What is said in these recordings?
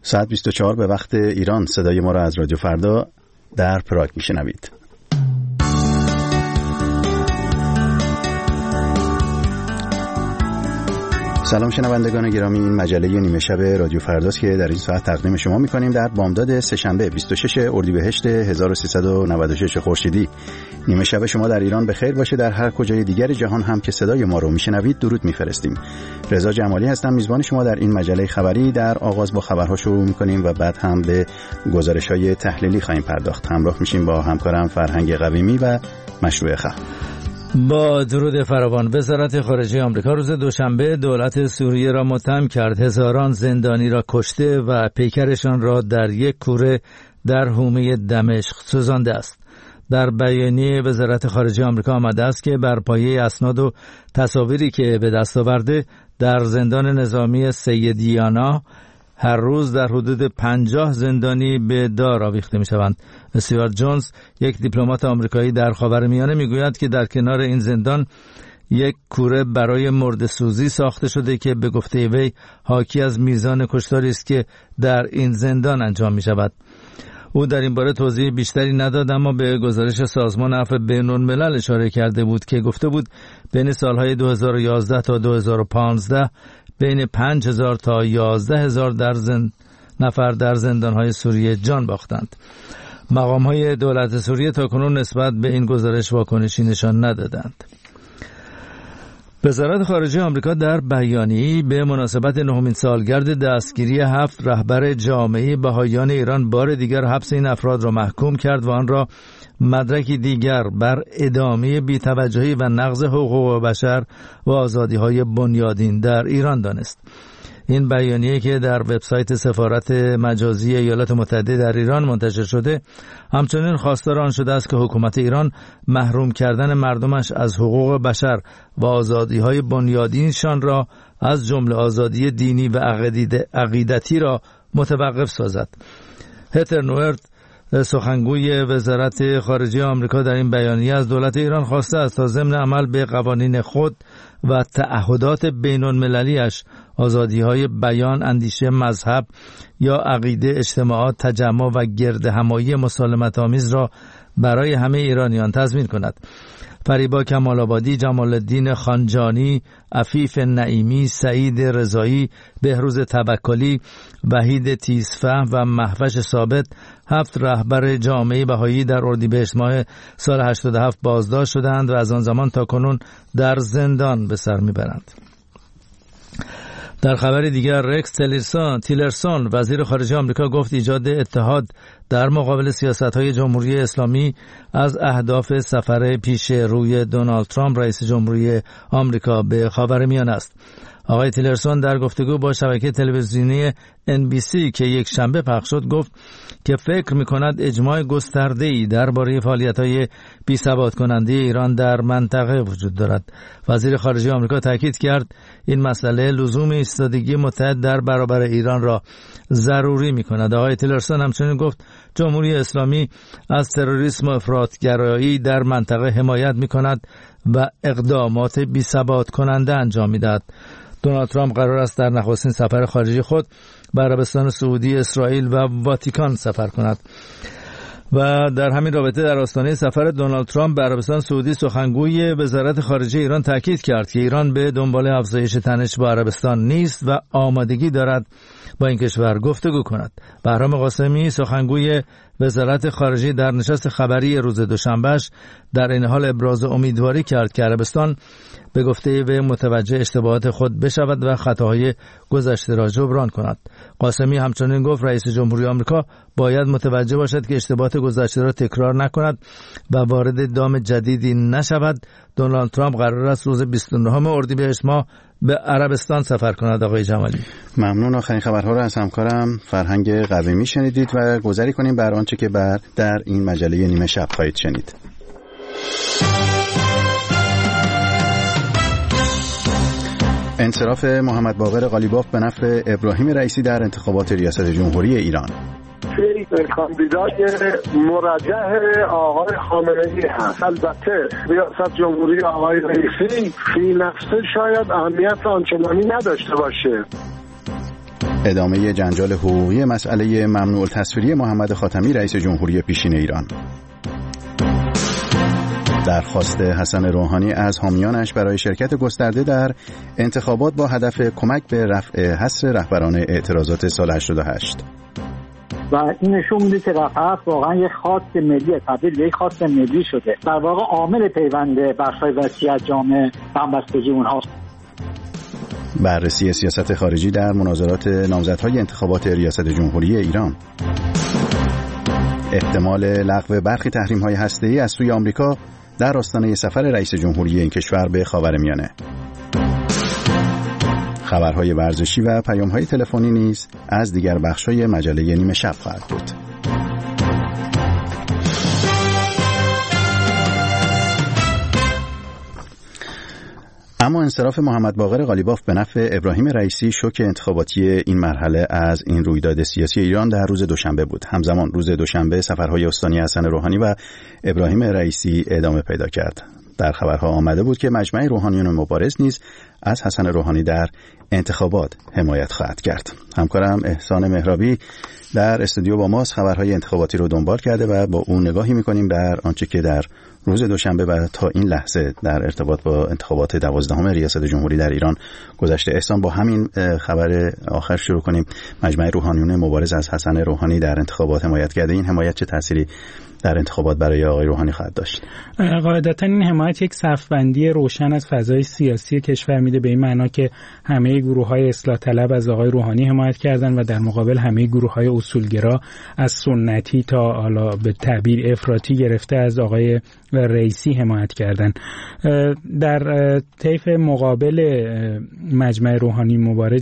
ساعت 24 به وقت ایران صدای ما را از رادیو فردا در پراگ میشنوید. سلام شنوندگان گرامی، این مجله نیمه شب رادیو فرداست که در این ساعت تقدیم شما می‌کنیم در بامداد سه‌شنبه 26 اردیبهشت 1396 خورشیدی. نیمه شب شما در ایران بخیر باشه. در هر کجای دیگر جهان هم که صدای ما رو میشنوید درود میفرستیم. رضا جمالی هستم، میزبان شما در این مجله خبری. در آغاز با خبرها شروع می‌کنیم و بعد هم به گزارش‌های تحلیلی خواهیم پرداخت. همراه میشیم با همکارم فرهنگ قویمی و مشروع خ. با درود فراوان، وزارت خارجه آمریکا روز دوشنبه دولت سوریه را متهم کرد هزاران زندانی را کشته و پیکرشان را در یک کوره در حومه دمشق سوزانده است. در بیانیه وزارت خارجه آمریکا آمده است که بر پایه اسناد و تصاویری که به دست آورده در زندان نظامی سیدیانا هر روز در حدود 50 زندانی به دار آویخته می شوند. استیوارت جونز، یک دیپلمات آمریکایی در خاورمیانه، می گوید که در کنار این زندان یک کوره برای مرده‌سوزی ساخته شده که به گفته وی حاکی از میزان کشتاری است که در این زندان انجام می شود. او در این باره توضیح بیشتری نداد، اما به گزارش سازمان عفو بین‌الملل اشاره کرده بود که گفته بود بین سالهای 2011 تا 2015 بین 5000 تا 11000 نفر در زندانهای سوریه جان باختند. مقامهای دولت سوریه تاکنون نسبت به این گزارش واکنشی نشان ندادند. وزارت خارجه آمریکا در بیانیه‌ای به مناسبت نهمین سالگرد دستگیری 7 رهبر جامعه بهائیان ایران بار دیگر حبس این افراد را محکوم کرد و آن را مدرکی دیگر بر ادامه بی‌توجهی و نقض حقوق بشر و آزادی‌های بنیادین در ایران دانست. این بیانیه که در وبسایت سفارت مجازی ایالات متحده در ایران منتشر شده همچنین خواستار آن شده است که حکومت ایران محروم کردن مردمش از حقوق بشر و آزادی‌های بنیادینشان را از جمله آزادی دینی و عقیدتی را متوقف سازد. هتر نورت، سخنگوی وزارت خارجه آمریکا، در این بیانیه از دولت ایران خواسته است تا ضمن عمل به قوانین خود و تعهدات بین‌المللی‌اش آزادی‌های بیان، اندیشه، مذهب یا عقیده، اجتماعات، تجمع و گردهمایی مسالمت‌آمیز را برای همه ایرانیان تضمین کند. فریبا کمال‌آبادی، جمال الدین خانجانی، عفیف نعیمی، سعید رضایی، بهروز توکلی، وحید تیزفهم و مهوش ثابت 7 رهبر جامعه بهایی در اردیبهشت ماه سال 87 بازداشت شدند و از آن زمان تا کنون در زندان به سر میبرند. در خبر دیگر، رکس تیلرسون وزیر خارجه آمریکا گفت ایجاد اتحاد در مقابل سیاست‌های جمهوری اسلامی از اهداف سفر پیش روی دونالد ترامپ رئیس جمهوری آمریکا به خاورمیانه است. آقای تیلرسون در گفتگو با شبکه تلویزیونی NBC که یک شنبه پخش شد گفت که فکر می‌کند اجماع گسترده‌ای درباره فعالیت‌های بی‌ثبات کننده ایران در منطقه وجود دارد. وزیر خارجه آمریکا تاکید کرد این مسئله لزوم ایستادگی متحد در برابر ایران را ضروری می‌کند. آقای تیلرسون همچنین گفت جمهوری اسلامی از تروریسم و افراطگرایی در منطقه حمایت می‌کند و اقدامات بی‌ثبات کننده انجام می‌دهد. دونالد ترامپ قرار است در نخستین سفر خارجی خود به عربستان سعودی، اسرائیل و واتیکان سفر کند. و در همین رابطه در آستانه سفر دونالد ترامپ به عربستان سعودی سخنگوی وزارت خارجه ایران تاکید کرد که ایران به دنبال افزایش تنش با عربستان نیست و آمادگی دارد با این کشور گفتگو کند. بهرام قاسمی، سخنگوی وزارت خارجه، در نشست خبری روز دوشنبهش در این حال ابراز امیدواری کرد که عربستان به گفته وی متوجه اشتباهات خود بشود و خطاهای گذشته را جبران کند. قاسمی همچنین گفت رئیس جمهوری آمریکا باید متوجه باشد که اشتباهات گذشته را تکرار نکند و وارد دام جدیدی نشود. دونالد ترامپ قرار است روز 29 اردیبهشت ماه به عربستان سفر کند. آقای جمالی، ممنون. آخرین خبرها را از همکارم فرهنگ قویمی شنیدید و گذاری کنیم بر آنچه که در این مجله نیمه شب خواهید شنید. انصراف محمد باقر قالیباف به نفع ابراهیم رئیسی در انتخابات ریاست جمهوری ایران. کاندیدای مرجح آقای خامنه‌ای هست. البته ریاست جمهوری آقای رئیسی فی نفسه شاید اهمیت آنچنانی نداشته باشه. ادامه جنجال حقوقی مسئله ممنوع التصویری محمد خاتمی رئیس جمهوری پیشین ایران. درخواست حسن روحانی از حامیانش برای شرکت گسترده در انتخابات با هدف کمک به رفع حصر رهبران اعتراضات سال 88. و این نشون میده که رفع واقعا یک خواست ملی، تبدیل به یک خواست ملی شده. در واقع عامل پیوند بخش‌های وسیع از جامعه همبستگی اونها. بررسی سیاست خارجی در مناظرات نامزدهای انتخابات ریاست جمهوری ایران. احتمال لغو برخی تحریم‌های هسته‌ای از سوی آمریکا در آستانه سفر رئیس جمهوری این کشور به خاورمیانه. خبرهای ورزشی و پیام‌های تلفنی نیز از دیگر بخش‌های مجله نیمه شب خواهد بود. اما انصراف محمد باقر قالیباف به نفع ابراهیم رئیسی شوک انتخاباتی این مرحله از این رویداد سیاسی ایران در روز دوشنبه بود. همزمان روز دوشنبه سفرهای استانی حسن روحانی و ابراهیم رئیسی ادامه پیدا کرد. در خبرها آمده بود که مجمع روحانیون مبارز نیز از حسن روحانی در انتخابات حمایت خواهد کرد. همکارم احسان مهرابی در استودیو با ماست خبرهای انتخاباتی رو دنبال کرده و با اون نگاهی می‌کنیم بر آنچه که در روز دوشنبه و تا این لحظه در ارتباط با انتخابات 12 ریاست جمهوری در ایران گذشته. احسان، با همین خبر آخر شروع کنیم. مجمع روحانیون مبارز از حسن روحانی در انتخابات حمایت کرده. این حمایت چه تأثیری در انتخابات برای آقای روحانی خواهد داشت؟ قاعدتا این حمایت یک صفبندی روشن از فضای سیاسی کشور میده، به این معنا که همه گروه‌های اصلاح طلب از آقای روحانی حمایت کردن و در مقابل همه گروه‌های اصولگرا از سنتی تا حالا به تعبیر افراطی گرفته از آقای رئیسی حمایت کردن. در طیف مقابل مجمع روحانی مبارز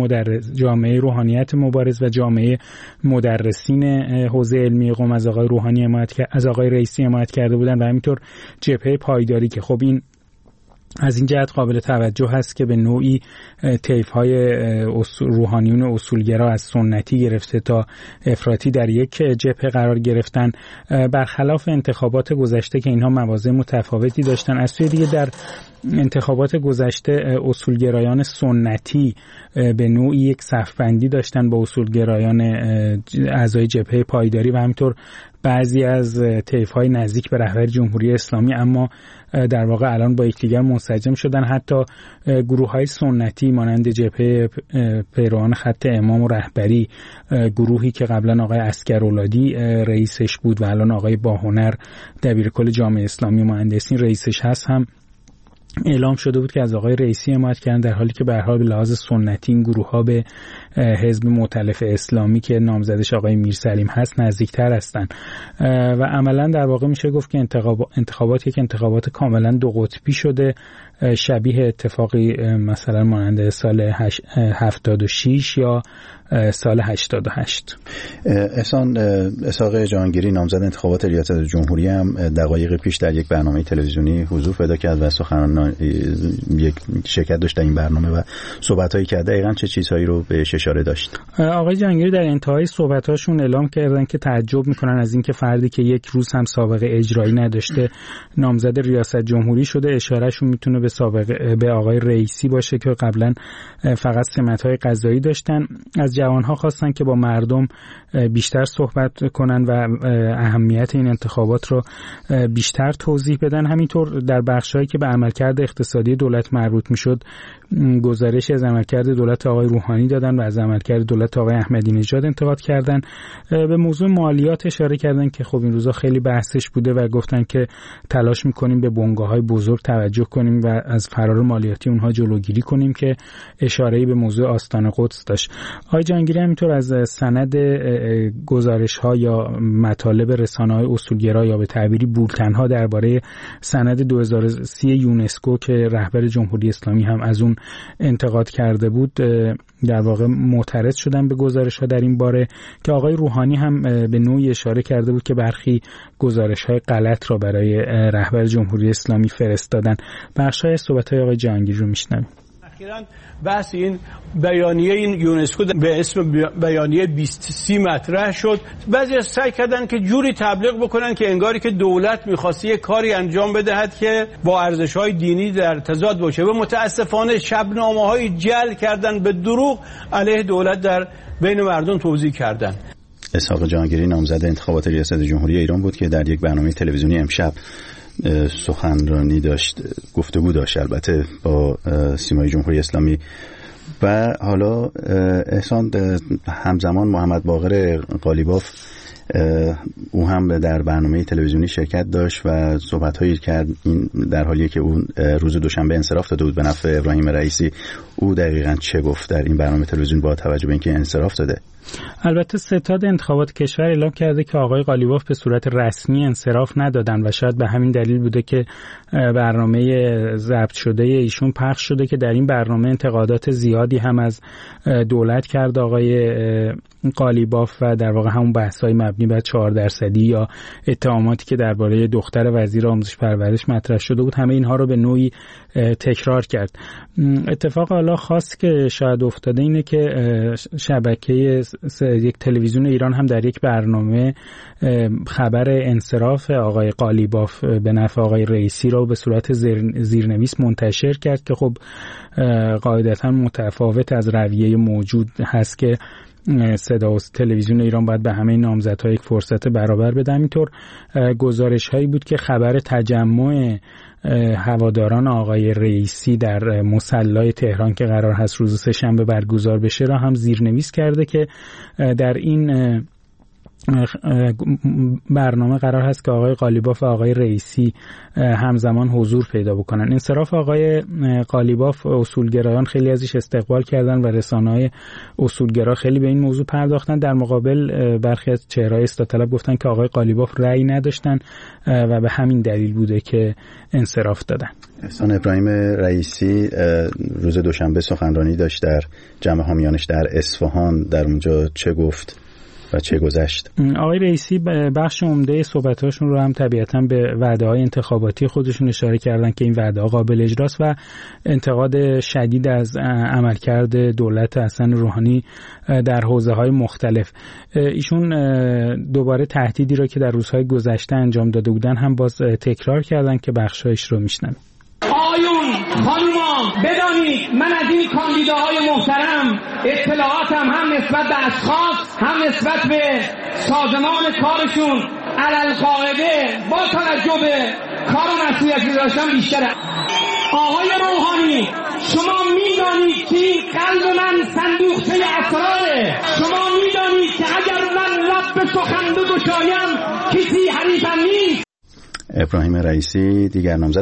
جامعه روحانیت مبارز و جامعه مدرسین حوزه علمی قم از آقای روحانی از آقای رئیسی حمایت کرده بودن و همینطور جبهه پایداری که خب این از این جهت قابل توجه هست که به نوعی طیف‌های روحانیون اصولگرا از سنتی گرفته تا افراطی در یک جبهه قرار گرفتن، برخلاف انتخابات گذشته که اینها موازه متفاوتی داشتن. از سوی دیگه در انتخابات گذشته اصولگرایان سنتی به نوعی یک صفبندی داشتن با اصولگرایان اعضای جبهه پایداری و همینطور بعضی از طیف‌های نزدیک به رهبر جمهوری اسلامی، اما در واقع الان با یکدیگر منسجم شدن. حتی گروه‌های سنتی مانند جبهه پیروان خط امام و رهبری، گروهی که قبلا آقای عسکرولادی رئیسش بود و الان آقای باهنر دبیرکل جامعه اسلامی و مهندسین رئیسش هست، هم اعلام شده بود که از آقای رئیسی حمایت کردن، در حالی که به هر حال به لحاظ سنتی این گروه‌ها به حزب مؤتلف اسلامی که نامزدش آقای میرسلیم هست نزدیکتر هستند و عملاً در واقع میشه گفت که انتخابات یک انتخابات کاملاً دو قطبی شده، شبیه اتفاقی مثلا مانند سال 76 یا سال 88. احسان، اسحاق جهانگیری نامزد انتخابات ریاست جمهوری هم دقایق پیش در یک برنامه تلویزیونی حضور پیدا کرد و یک شرکت داشت در این برنامه و صحبت‌هایی کرد. دقیقاً چه چیزهایی رو بهش اشاره داشت؟ آقای جهانگیری در انتهای صحبت‌هاشون اعلام کردن که تعجب می‌کنن از اینکه فردی که یک روز هم سابقه اجرایی نداشته نامزد ریاست جمهوری شده. اشارهشون میتونه به آقای رئیسی باشه که قبلا فقط سمت‌های قضایی داشتن. از جوانها خواستن که با مردم بیشتر صحبت کنن و اهمیت این انتخابات رو بیشتر توضیح بدن. همینطور در بخشایی که به عملکرد اقتصادی دولت مربوط میشد گزارش از عملکرد دولت آقای روحانی دادن و از عملکرد دولت آقای احمدی نژاد انتقاد کردن. به موضوع مالیات اشاره کردن که خب این روزا خیلی بحثش بوده و گفتن که تلاش میکنیم به بنگاه‌های بزرگ توجه کنیم و از فرار مالیاتی اونها جلوگیری کنیم که اشاره‌ای به موضوع آستان قدس داشت. آقای جهانگیری همینطور از سند گزارش‌ها یا مطالب رسانه‌های اصولگرا یا به تعبیری بولتن‌ها درباره سند 2030 یونسکو که رهبر جمهوری اسلامی هم از اون انتقاد کرده بود در واقع معترض شدن به گزارش‌ها در این باره که آقای روحانی هم به نوعی اشاره کرده بود که برخی گزارش‌های غلط را برای رهبر جمهوری اسلامی فرستادن. بخش‌های صحبت‌های آقای جهانگیری رو میشنویم. اخیراً بحث این بیانیه این یونسکو به اسم بیانیه 2030 مطرح شد. بعضی سعی کردن که جوری تبلیغ بکنن که انگاری که دولت می‌خواسته یک کاری انجام بدهد که با ارزش‌های دینی در تضاد باشه و متأسفانه شبنامه‌های جعل کردن، به دروغ علیه دولت در بین مردم توزیع کردن. اسحاق جهانگیری نامزد انتخابات ریاست جمهوری ایران بود که در یک برنامه تلویزیونی امشب سخنرانی داشت، گفتگو داشت البته با سیمای جمهوری اسلامی. و حالا احسان همزمان محمد باقر قالیباف او هم در برنامه تلویزیونی شرکت داشت و صحبت‌هایی کرد. این در حالیه که اون روز دوشنبه انصراف داده بود به نفع ابراهیم رئیسی. او دقیقاً چه گفت در این برنامه تلویزیون با توجه به اینکه انصراف داده؟ البته ستاد انتخابات کشور اعلام کرده که آقای قالیباف به صورت رسمی انصراف ندادن و شاید به همین دلیل بوده که برنامه ضبط شده ایشون پخش شده که در این برنامه انتقادات زیادی هم از دولت کرد آقای قالیباف و در واقع همون بحث‌های مبنی بر 4% یا اتهاماتی که درباره دختر وزیر آموزش پرورش مطرح شده بود، همه اینها رو به نوعی تکرار کرد. اتفاق حالا خاص که شاید افتاده اینه که شبکه یک تلویزیون ایران هم در یک برنامه خبر انصراف آقای قالیباف به نفع آقای رئیسی رو به صورت زیرنویس منتشر کرد که خب قاعدتاً متفاوت از رویه موجود هست که صدا و تلویزیون ایران باید به همه نامزدها یک فرصت برابر بده. همینطور گزارش هایی بود که خبر تجمع هواداران آقای رئیسی در مصلی تهران که قرار هست روز سه‌شنبه برگزار بشه را هم زیرنویس کرده که در این برنامه قرار هست که آقای قالیباف و آقای رئیسی همزمان حضور پیدا بکنن. انصراف آقای قالیباف اصولگرایان خیلی ازش استقبال کردن و رسانه‌های اصولگرا خیلی به این موضوع پرداختن. در مقابل برخی از چهره‌های اصلاح طلب گفتن که آقای قالیباف رأی نداشتن و به همین دلیل بوده که انصراف دادن. احسان، ابراهیم رئیسی روز دوشنبه سخنرانی داشت در جمع حامیانش در اصفهان. در اونجا چه گفت و چه گذشت؟ آقای رئیسی بخش عمده صحبتاشون رو هم طبیعتاً به وعده‌های انتخاباتی خودشون اشاره کردن که این وعده‌ها قابل اجراست و انتقاد شدید از عملکرد دولت حسن روحانی در حوزه‌های مختلف. ایشون دوباره تهدیدی رو که در روزهای گذشته انجام داده بودن هم باز تکرار کردن که بخشایش رو میشنویم. آقایون، خانوما، بدانید من از این کاندیداهای محترم اطلاعاتم هم نسبت به اشخاص هم نسبت به سازمان کارشون علالقاعده با توجه به کار و مسئولیتی داشتن بیشتره. آقای روحانی، شما میدانید که این قلب من صندوقچه اسراره. شما میدانید که اگر من لب به سخن بگشایم کسی حریفم نیست. ابراهیم رئیسی دیگر نامزد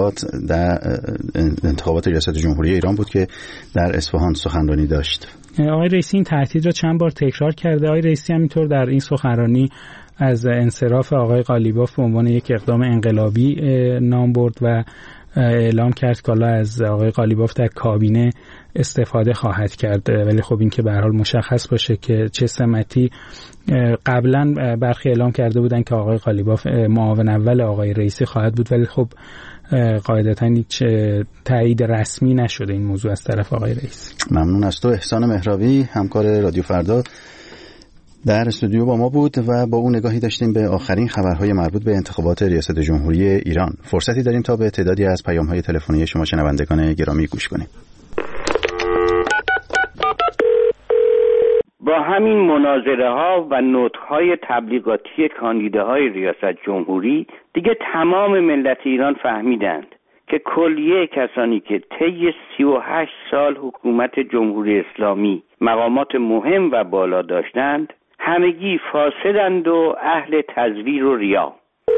انتخابات ریاست جمهوری ایران بود که در اصفهان سخنرانی داشت. آقای رئیسی این تهدید را چند بار تکرار کرده. آقای رئیسی همینطور در این سخنرانی از انصراف آقای قالیباف به عنوان یک اقدام انقلابی نام برد و اعلام کرد که از آقای قالیباف در کابینه استفاده خواهد کرد. ولی خب این که به هر حال مشخص باشه که چه سمتی. قبلا برخی اعلام کرده بودن که آقای قالیباف معاون اول آقای رئیسی خواهد بود، ولی خب قاعدتاً هیچ تایید رسمی نشده این موضوع از طرف آقای رئیسی. ممنون از تو. احسان مهراوی همکار رادیو فردا در استودیو با ما بود و با اون نگاهی داشتیم به آخرین خبرهای مربوط به انتخابات ریاست جمهوری ایران. فرصتی داریم تا به تعدادی از پیام‌های تلفنی شما شنوندگان گرامی گوش کنیم. با همین مناظره‌ها و نطق‌های تبلیغاتی کاندیداهای ریاست جمهوری دیگه تمام ملت ایران فهمیدند که کلیه کسانی که طی 38 سال حکومت جمهوری اسلامی مقامات مهم و بالا داشتند همگی فاسدند و اهل تزویر و ریا.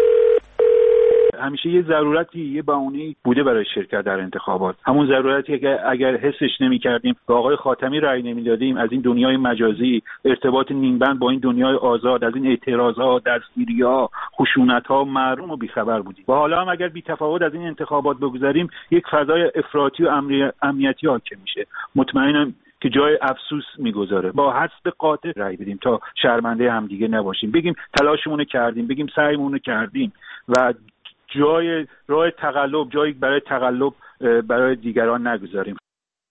همیشه یه ضرورتی، یه بهونه‌ای بوده برای شرکت در انتخابات. همون ضرورتی که اگر حسش نمی‌کردیم به آقای خاتمی رأی نمیدادیم، از این دنیای مجازی، ارتباط نیمبند با این دنیای آزاد، از این اعتراضات، دستگیری‌ها، خشونت‌ها محروم و بیخبر بودیم. و حالا هم اگر بی‌تفاوت از این انتخابات بگذریم، یک فضای افراطی و امنیتی حاکم میشه. مطمئنم که جای افسوس میگذاره. با حسب قاطع رأی بدیم تا شرمنده همدیگه نباشیم، بگیم تلاشمون کردیم، بگیم سعیمون کردیم و راه تقلب، جایی برای تقلب برای دیگران نگذاریم.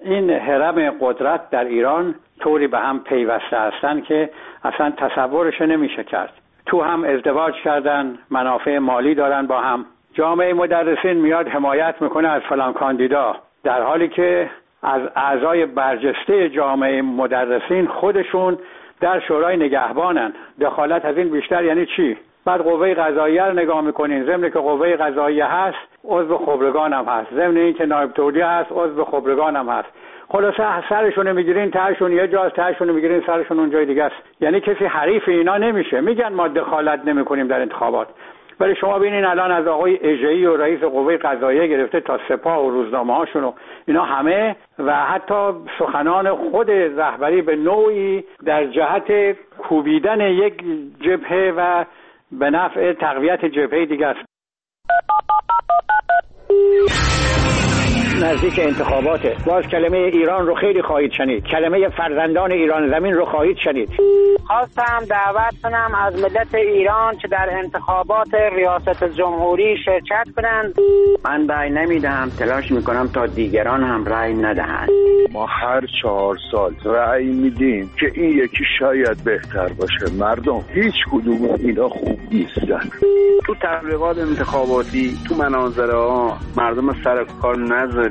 این هرم قدرت در ایران طوری به هم پیوسته هستن که اصلا تصورش نمیشه کرد. تو هم ازدواج کردن، منافع مالی دارن با هم. جامعه مدرسین میاد حمایت میکنه از فلان کاندیدا، در حالی که از اعضای برجسته جامعه مدرسین خودشون در شورای نگهبانن. دخالت از این بیشتر یعنی چی؟ بعد قوه قضاییه رو نگاه میکنین، ضمن که قوه قضاییه هست عضو خبرگان هم هست، ضمن این که نایب تولیه هست عضو خبرگان هم هست. خلاصه سرشون میگیرین تهشون یه جاست، تهشون میگیرین سرشون اون جای دیگه است. یعنی کسی حریف اینا نمیشه. میگن ما دخالت نمیکنیم در انتخابات، ولی شما ببینین الان از آقای اژه‌ای و رئیس قوه قضاییه گرفته تا سپاه و روزنامه‌هاشون و اینا همه و حتی سخنان خود رهبری به نوعی در جهت کوبیدن یک جبهه و به نفع تقویت جبهه دیگه است. نزدیک انتخاباته. باز کلمه ایران رو خیلی خواهید شنید. کلمه فرزندان ایران زمین رو خواهید شنید. خواستم دعوت کنم از ملت ایران که در انتخابات ریاست جمهوری شرکت کنند. من رأی نمیدهم، تلاش میکنم تا دیگران هم رأی ندهند. ما هر 4 سال رأی میدیم که این یکی شاید بهتر باشه. مردم هیچ کدوم اینا خوب نیستن. تو تبلیغات انتخاباتی، تو مناظره ها مردم سر کار نذارید.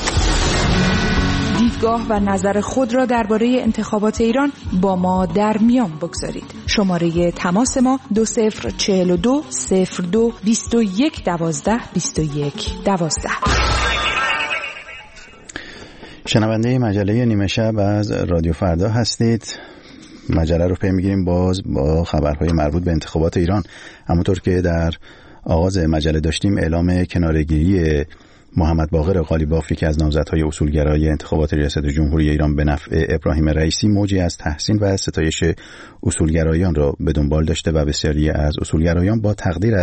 دیدگاه و نظر خود را درباره انتخابات ایران با ما در میان بگذارید. شماره تماس ما 2042 02 21 12 21 12. شنونده مجله نیمه شب از رادیو فردا هستید. مجله رو پی میگیریم باز با خبرهای مربوط به انتخابات ایران. همونطور که در آغاز مجله داشتیم، اعلام کناره‌گیری محمد باقر قالیباف، یکی از نامزدهای اصولگرای انتخابات ریاست جمهوری ایران به نفع ابراهیم رئیسی، موجی از تحسین و ستایش اصولگرایان را به دنبال داشته و بسیاری از اصولگرایان با تقدیر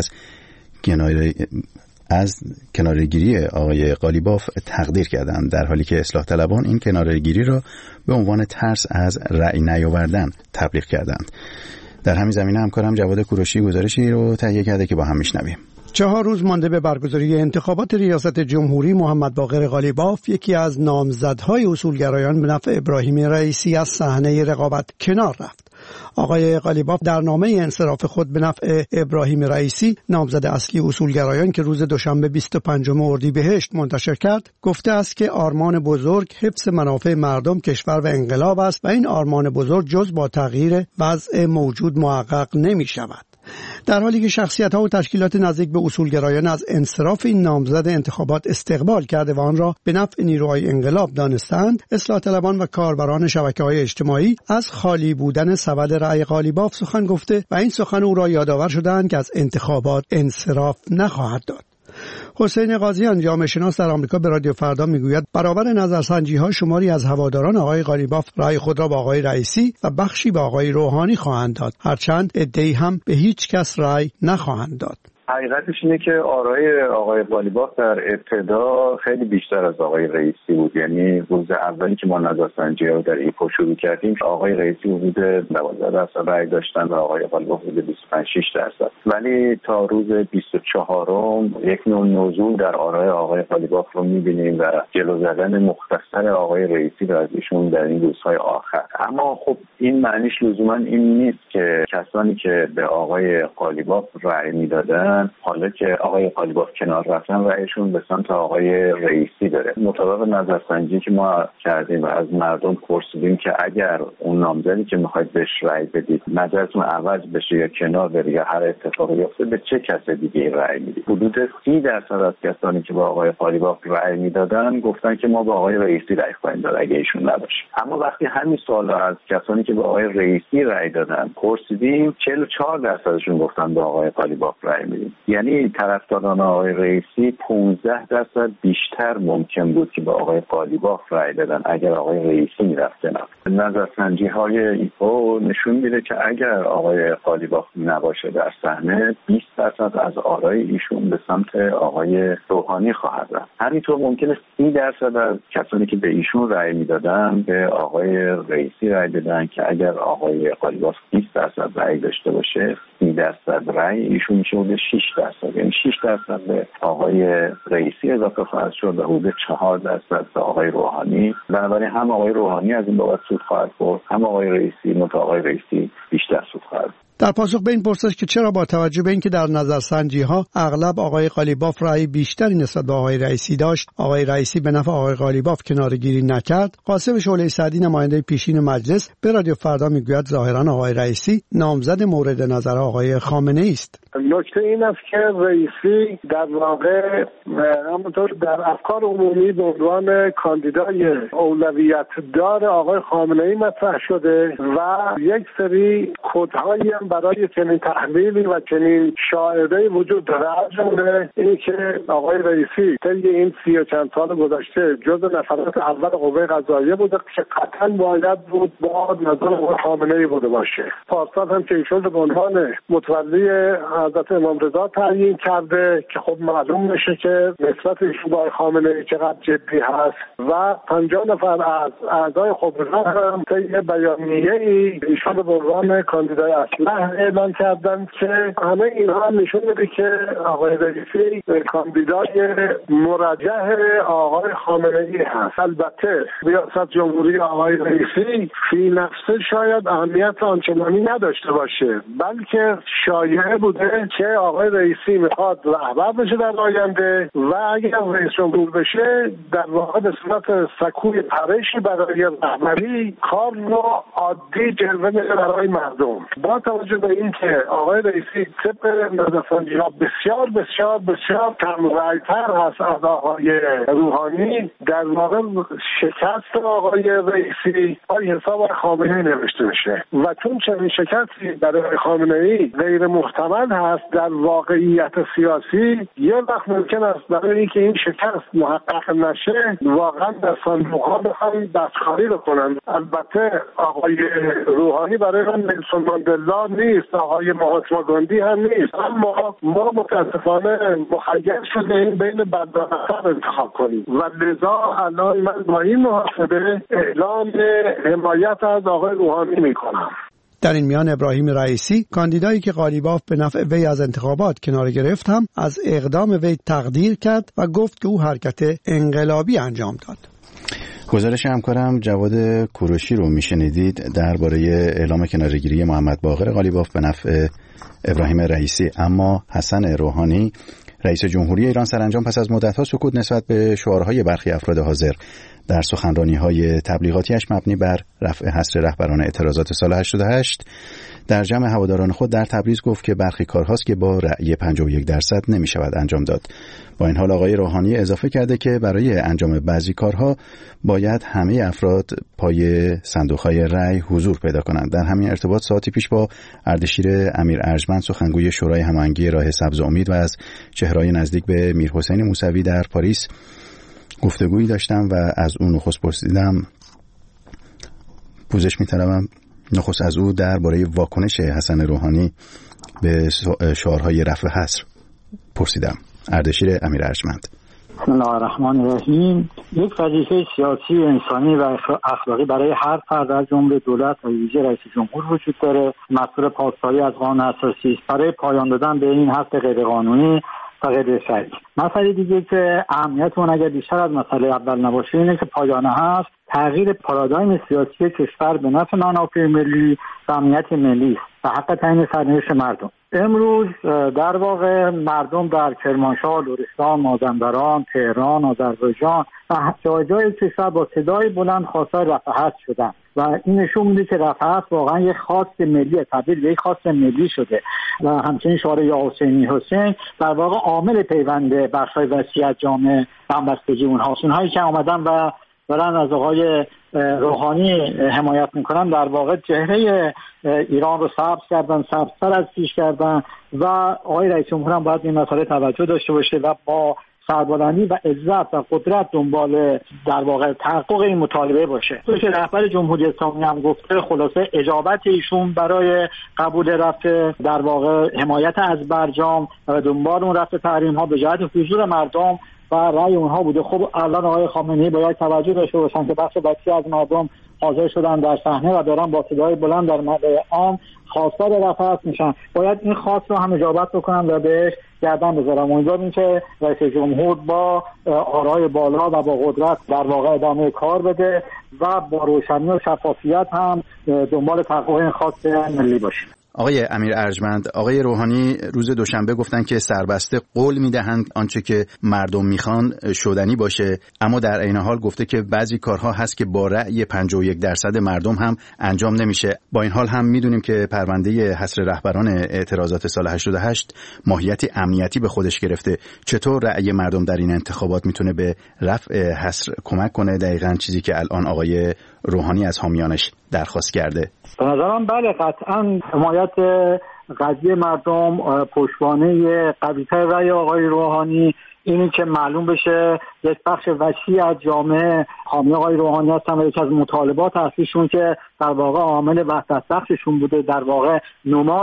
از کناره‌گیری آقای قالیباف تقدیر کردند، در حالی که اصلاح طلبان این کناره‌گیری را به عنوان ترس از رأی نیاوردن تبلیغ کردند. در همین زمینه همکارم جواد کوروشی گزارشی رو تهیه کرده که با هم میشنویم. 4 روز مانده به برگزاری انتخابات ریاست جمهوری، محمد باقر قالیباف، یکی از نامزدهای اصولگرایان به نفع ابراهیم رئیسی، از صحنه رقابت کنار رفت. آقای قالیباف در نامه انصراف خود به نفع ابراهیم رئیسی، نامزد اصلی اصولگرایان که روز دوشنبه 25 اردیبهشت منتشر کرد، گفته است که آرمان بزرگ حفظ منافع مردم، کشور و انقلاب است و این آرمان بزرگ جز با تغییر وضع موجود محقق نمی شود. در حالی که شخصیت‌ها و تشکیلات نزدیک به اصولگرایان از انصراف این نامزد انتخابات استقبال کرده و آن را به نفع نیروهای انقلاب دانستند، اصلاح طلبان و کاربران شبکه‌های اجتماعی از خالی بودن سبد رأی قالیباف سخن گفته و این سخن او را یادآور شدند که از انتخابات انصراف نخواهد داد. حسین قاضیان، جامعه شناس در آمریکا، به رادیو فردا میگوید برابر نظرسنجی‌ها شماری از هواداران آقای قالیباف رأی خود را به آقای رئیسی و بخشی به آقای روحانی خواهند داد، هرچند عده‌ای هم به هیچ کس رأی نخواهند داد. حقیقتش اینه که آرای آقای قالیباف در ابتدا خیلی بیشتر از آقای رئیسی بود. یعنی روز اولی که ما نظرسنجی رو در ایپو شروع کردیم، آقای رئیسی حدود 12% رأی داشتن و آقای قالیباف حدود 25-6%. ولی تا روز 24م یک نوع نزول در آرای آقای قالیباف رو می‌بینیم و جلو زدن مختصر آقای رئیسی رو از ایشون در این روزهای آخر. اما خب این معنیش لزوما این نیست که کسانی که به آقای قالیباف رأی میدادن حالا که آقای قالیباف کنار رفتن رأیشون به سمت آقای رئیسی بره. مطابق نظرسنجی که ما کردیم و از مردم پرسیدیم که اگر اون نامزدی که میخواید بهش رأی بدید نظرتون عوض بشه یا کنار بره یا هر اتفاقی بیفته، به چه کس دیگه رأی میدید؟ حدود 30% از کسانی که با آقای قالیباف رأی میدادن گفتن که ما با آقای رئیسی رأی خواهیم داد اگه ایشون نباشه. اما وقتی همین سوال از کسانی که با آقای رئیسی رأی دادن پرسیدیم، 44%شون گفتن با آقای قالیباف رأی میدیم. یعنی طرفداران آقای رئیسی 15% بیشتر ممکن بود که با آقای قالیباف رأی بدن اگر آقای رئیسی میرفته. نظرسنجی های ایپو نشون میده که اگر آقای قالیباف نباشه در صحنه، 20% از آرای ایشون به سمت آقای روحانی خواهد رفت. همینطور ممکنه 30% از کسانی که به ایشون رأی میدادن به آقای رئیسی رأی بدن که اگر آقای قالیباف 20% 20% رأی داشته باشه 30% رأی ایشون میشه حدود 6%، یعنی 6% به آقای رئیسی اضافه خواهد شد و حدود 4% به آقای روحانی. بنابراین هم آقای روحانی از این بابت سود خواهد برد، هم آقای رئیسی، منتها آقای رئیسی بیشتر سود خواهد. در پاسخ به این پرسش که چرا با توجه به اینکه در نظرسنجی‌ها اغلب آقای قالیباف رأی بیشتری نسبت به آقای رئیسی داشت، آقای رئیسی به نفع آقای قالیباف کناره‌گیری نکرد، قاسم شعله سعدی نماینده پیشین مجلس به رادیو فردا میگوید ظاهراً آقای رئیسی نامزد مورد نظر آقای خامنه‌ای است. نکته این است که رئیسی در واقع همونطور در افکار عمومی به عنوان کاندیدای اولویت دار آقای خامنه‌ای مطرح شده و یک سری کدهایی هم برای چنین تحلیلی و چنین شاهده‌ای وجود داره. از جمله این که آقای رئیسی طی این 30 و چند سال گذشته جزو نفرات اول قوه قضاییه بوده که قطعا باید بود با نظر آقای خامنه‌ای بوده باشه. پارسال هم که ایشون به عنوان متولی حضرت امام رضا تعیین کرده که خب معلوم میشه که نسبت ایشون با خامنه‌ای چقدر جدی هست و 50 نفر از اعضای خبرگان هم طی بیانیه‌ای ایشون به عنوان کاندیدای اصلی اعلام کردن که همه اینها هم نشون میده که آقای رئیسی کاندیدای مرجح آقای خامنه‌ای هست. البته ریاست جمهوری آقای رئیسی فی نفسه شاید اهمیت آنچنانی نداشته باشه، بلکه شایعه بوده که آقای رئیسی میخواد رهبر بشه در آینده و اگر رئیس جمهور بشه در واقع به صورت سکوی پرشی برای رهبری کار رو عادی جلوه میده برای مردم. با توجه به این که آقای رئیسی طبق نظرسنجی‌ها بسیار بسیار بسیار کم رأی‌تر هست از آقای روحانی، در واقع شکست آقای رئیسی پای حساب خامنه‌ای نوشته میشه و چون چنین شکستی برای خامنه‌ای غیر محتمل هست در واقعیت سیاسی، یه وقت ممکن است برای اینکه این شکست محقق نشه واقعا در صندوق‌ها بخوان دستکاری بکنن. البته آقای روحانی برای من نلسون ماندلا نیست، آقای مهاتما گاندی هم نیست، اما ما متاسفانه مخیر شده بین بدبخت‌ها انتخاب کنیم و لذا الان من با این محاسبه اعلام حمایت از آقای روحانی میکنم. در این میان ابراهیم رئیسی کاندیدایی که قالیباف به نفع وی از انتخابات کنار گرفت هم از اقدام وی تقدیر کرد و گفت که او حرکت انقلابی انجام داد. گزارش همکارم جواد کوروشی رو میشنیدید درباره اعلام کناره‌گیری محمد باقر قالیباف به نفع ابراهیم رئیسی. اما حسن روحانی رئیس جمهوری ایران سرانجام پس از مدت‌ها سکوت نسبت به شعارهای برخی افراد حاضر در سخنرانی‌های تبلیغاتیش مبنی بر رفع حصر رهبران اعتراضات سال 88 در جمع هواداران خود در تبریز گفت که برخی کارهاست که با رأی 51% نمی‌شود انجام داد. با این حال آقای روحانی اضافه کرده که برای انجام بعضی کارها باید همه افراد پای صندوق‌های رأی حضور پیدا کنند. در همین ارتباط ساعتی پیش با اردشیر امیر ارجمند سخنگوی شورای هماهنگی راه سبز امید و از چهره‌های نزدیک به میرحسین موسوی در پاریس گفتگویی داشتم و از اون نخست پرسیدم، پوزش می‌طلبم نخست از او درباره واکنش حسن روحانی به شعارهای رفع حصر پرسیدم. اردشیر امیر ارجمند: بسم الله الرحمن الرحیم. یک وظیفه سیاسی، انسانی و اخلاقی برای هر فرد از جمله دولت و ویژه رئیس جمهور وجود داره. مسئول پاسداری از قانون اساسی است برای پایان دادن به این حق غیرقانونی و غیر شرعی. مسئله دیگه که اهمیت اون اگر بیشتر از مسئله اول نباشه اینه که پایانه هست تغییر پارادایم سیاسی کشور به نفع منافع ملی و امنیت ملی و حق تعیین سرنوشت مردم. امروز در واقع مردم در کرمانشاه، لرستان، مازندران، تهران، آذربایجان و جای کشور با صدای بلند خواستار رفع حصر شدن و این نشون میده که رفع حصر واقعا یک خواست ملی، تبدیل به یک خواست ملی شده و همچنین شعار یا حسینی حسین در واقع عامل پیوند بخش‌های وسیع از جامعه و همبستگی اونهاست. اونهایی که آمدن و دارن از آقای روحانی حمایت میکنن در واقع چهره ایران رو سبز کردن، سبزتر از پیش کردن و آقای رئیس جمهور هم باید این مسئله توجه داشته باشه و با سربلندی و عزت و قدرت دنبال در واقع تحقق این مطالبه باشه. توی رهبر جمهوری اسلامی هم گفته خلاصه اجابت ایشون برای قبول رفع در واقع حمایت از برجام و دنبال اون رفع تحریم ها به جهت حضور مردم و رأی اونها بوده. خب الان آقای خامنه‌ای باید توجه داشته باشن که بخش وسیع از مردم حاضر شدن در صحنه و دارن با صدای بلند در مدعی عام خواستار رفع حسر میشن. باید این خواست رو هم اجابت بکنم و بهش گردن بذارم. امیدوارم که رئیس جمهور با آرای بالا و با قدرت در واقع ادامه کار بده و با روشنی و شفافیت هم دنبال تحقق این خواست ملی باشه. آقای امیر ارجمند، آقای روحانی روز دوشنبه گفتن که سربسته قول میدهند آنچه که مردم میخوان شدنی باشه، اما در عین حال گفته که بعضی کارها هست که با رأی 51% مردم هم انجام نمیشه. با این حال هم میدونیم که پرونده حصر رهبران اعتراضات سال 88 ماهیتی امنیتی به خودش گرفته. چطور رأی مردم در این انتخابات میتونه به رفع حصر کمک کنه؟ دقیقاً چیزی که الان آقای روحانی از حامیانش درخواست کرده. به نظرم بله، قطعاً حمایت قضیه مردم، پشتوانه قوی‌تر رأی آقای روحانی، اینی که معلوم بشه یک بخش وسیع از جامعه حامی آقای روحانی هستن و یکی از مطالبات اصلیشون که در واقع عامل وحدت بخششون بوده، در واقع نماد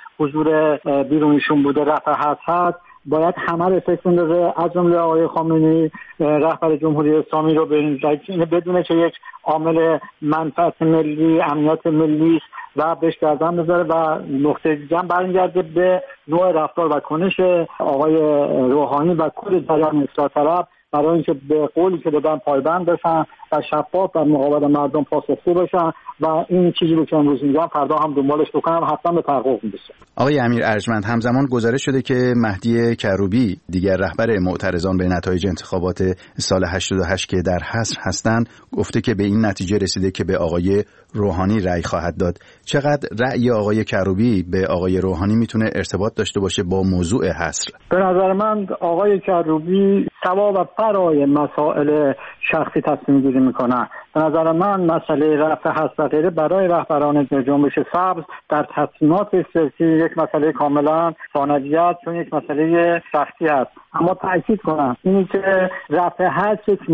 حضور بیرونیشون بوده، رفع حسر هست. باید همه رو فکر بندازه، از جمله آقای خامنه‌ای رهبر جمهوری اسلامی رو به این بدونه که یک عامل منفعت ملی، امنیت ملی و بهش گردن بذاره و نقطه دیگه هم برمیگرده به نوع رفتار و کنش آقای روحانی و کل جریان اصلاح طلب برای اینکه به قولی که دادن پایبند بشن و شفاف در مقابل مردم پاسخگو بشن و این چیزی رو که امروز میگم فردا هم دنبالش بکنم حتما به تحقق میرسه. آقای امیر ارجمند، همزمان گزارش شده که مهدی کروبی دیگر رهبر معترضان به نتایج انتخابات سال 88 که در حصر هستند گفته که به این نتیجه رسیده که به آقای روحانی رأی خواهد داد. چقدر رأی آقای کروبی به آقای روحانی میتونه ارتباط داشته باشه با موضوع حصر؟ به نظر من آقای کروبی سوا و برای مسائل شخصی تصمیم گیری میکنن. به نظر من مسئله رفع حصر غیره برای رهبران جنبش سبز در تصمیمات سیاسی یک مسئله کاملا ثانویت، چون یک مسئله شخصی است. اما تاکید کنم اینی که رفع حصر یک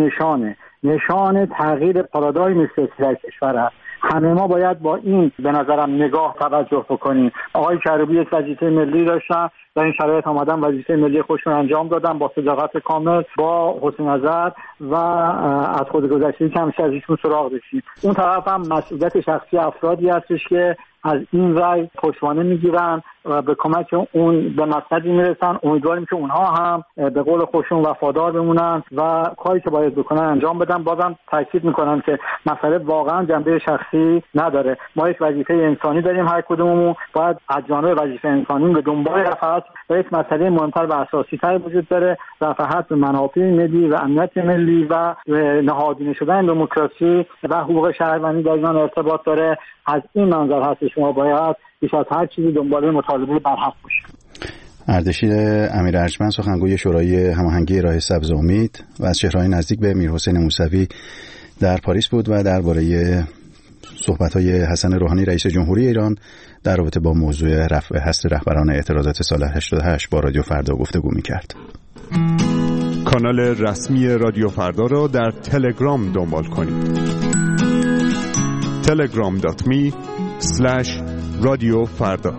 نشان تغییر پارادایم سیاسی در کشور است. همه ما باید با این به نظرم نگاه توجه بکنیم. آقای کروبی یک وظیفه ملی داشتن، در این شرایط آمدن وظیفه ملی خودشون انجام دادن با صداقت کامل، با حسن نظر و از خودگذشتگی که همیشه از ایشون سراغ داشتیم. اون طرف هم مسئولیت شخصی افرادی هستش که از این رأی پشتوانه میگیرن و به کمک اون به مقصدی میرسن. امیدواریم که اونها هم به قول خودشون وفادار بمونن و کاری که باید بکنن انجام بدن. بازم تاکید میکنم که مسئله واقعا جنبه شخصی نداره. ما یک وظیفه انسانی داریم، هر کدوممون باید از جانب وظیفه انسانی به دنبال رفع حصر و یک مسئله مهمتر و اساسی‌تر وجود داره، رفع حصر منافع ملی و امنیت ملی و نهادینه شدن دموکراسی و حقوق شهروندی در ایران ارتباط داره. از این منظر هست شما باید بیش از هر چیزی دنبال مطالبه برحق باشید. اردشیر امیر ارجمند، سخنگوی شورای هماهنگی راه سبز امید و از شهرهای نزدیک به میرحسین موسوی در پاریس بود و درباره صحبت‌های حسن روحانی رئیس جمهوری ایران در رابطه با موضوع رفع حصر رهبران اعتراضات سال 88 با رادیو فردا گفتگو می‌کرد. کانال رسمی رادیو فردا را در تلگرام دنبال کنید. telegram.me/رادیو فردا.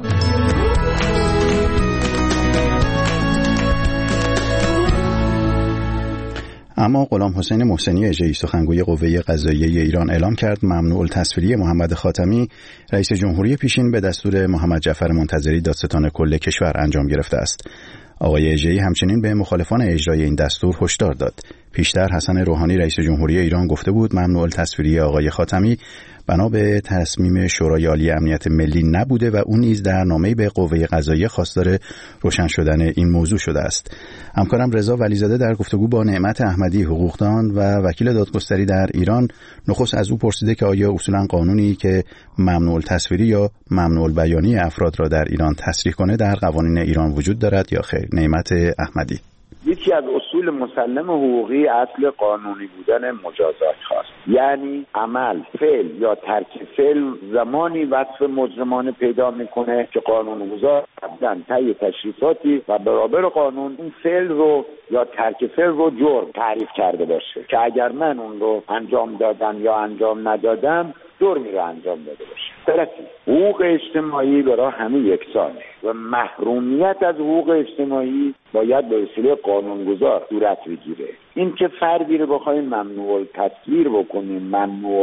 اما غلام حسین محسنی اژه‌ای، سخنگوی قوه قضاییه ایران، اعلام کرد ممنوع التصویری محمد خاتمی رئیس جمهوری پیشین به دستور محمد جعفر منتظری دادستان کل کشور انجام گرفته است. آقای اژه‌ای همچنین به مخالفان اجرای این دستور هشدار داد. پیشتر حسن روحانی رئیس جمهوری ایران گفته بود ممنوع التصویری آقای خاتمی بنا به تصمیم شورای عالی امنیت ملی نبوده و اون نیز در نامه‌ای به قوه قضاییه خواستار روشن شدن این موضوع شده است. همکارم رضا ولیزاده در گفتگو با نعمت احمدی، حقوقدان و وکیل دادگستری در ایران، نخست از او پرسیده که آیا اصولا قانونی که ممنوع التصویری یا ممنوع البیانی افراد را در ایران تصریح کنه در قوانین ایران وجود دارد یا خیر. نعمت احمدی: یکی از اصول مسلم حقوقی اصل قانونی بودن مجازات هاست، یعنی عمل، فعل یا ترک فعل زمانی وصف مجرمانه پیدا میکنه که قانونگذار قبلا طی تشریفاتی و برابر قانون این فعل رو یا ترک فعل رو جرم تعریف کرده باشه که اگر من اون رو انجام دادم یا انجام ندادم جرمی رو انجام داده باشه. درسته حقوق اجتماعی برای همه یکسانه و محرومیت از حقوق اجتماعی باید به وسیله قانونگذار صورت بگیره. این که فردی رو بخوایم ممنوع التصویر بکنیم، ممنوع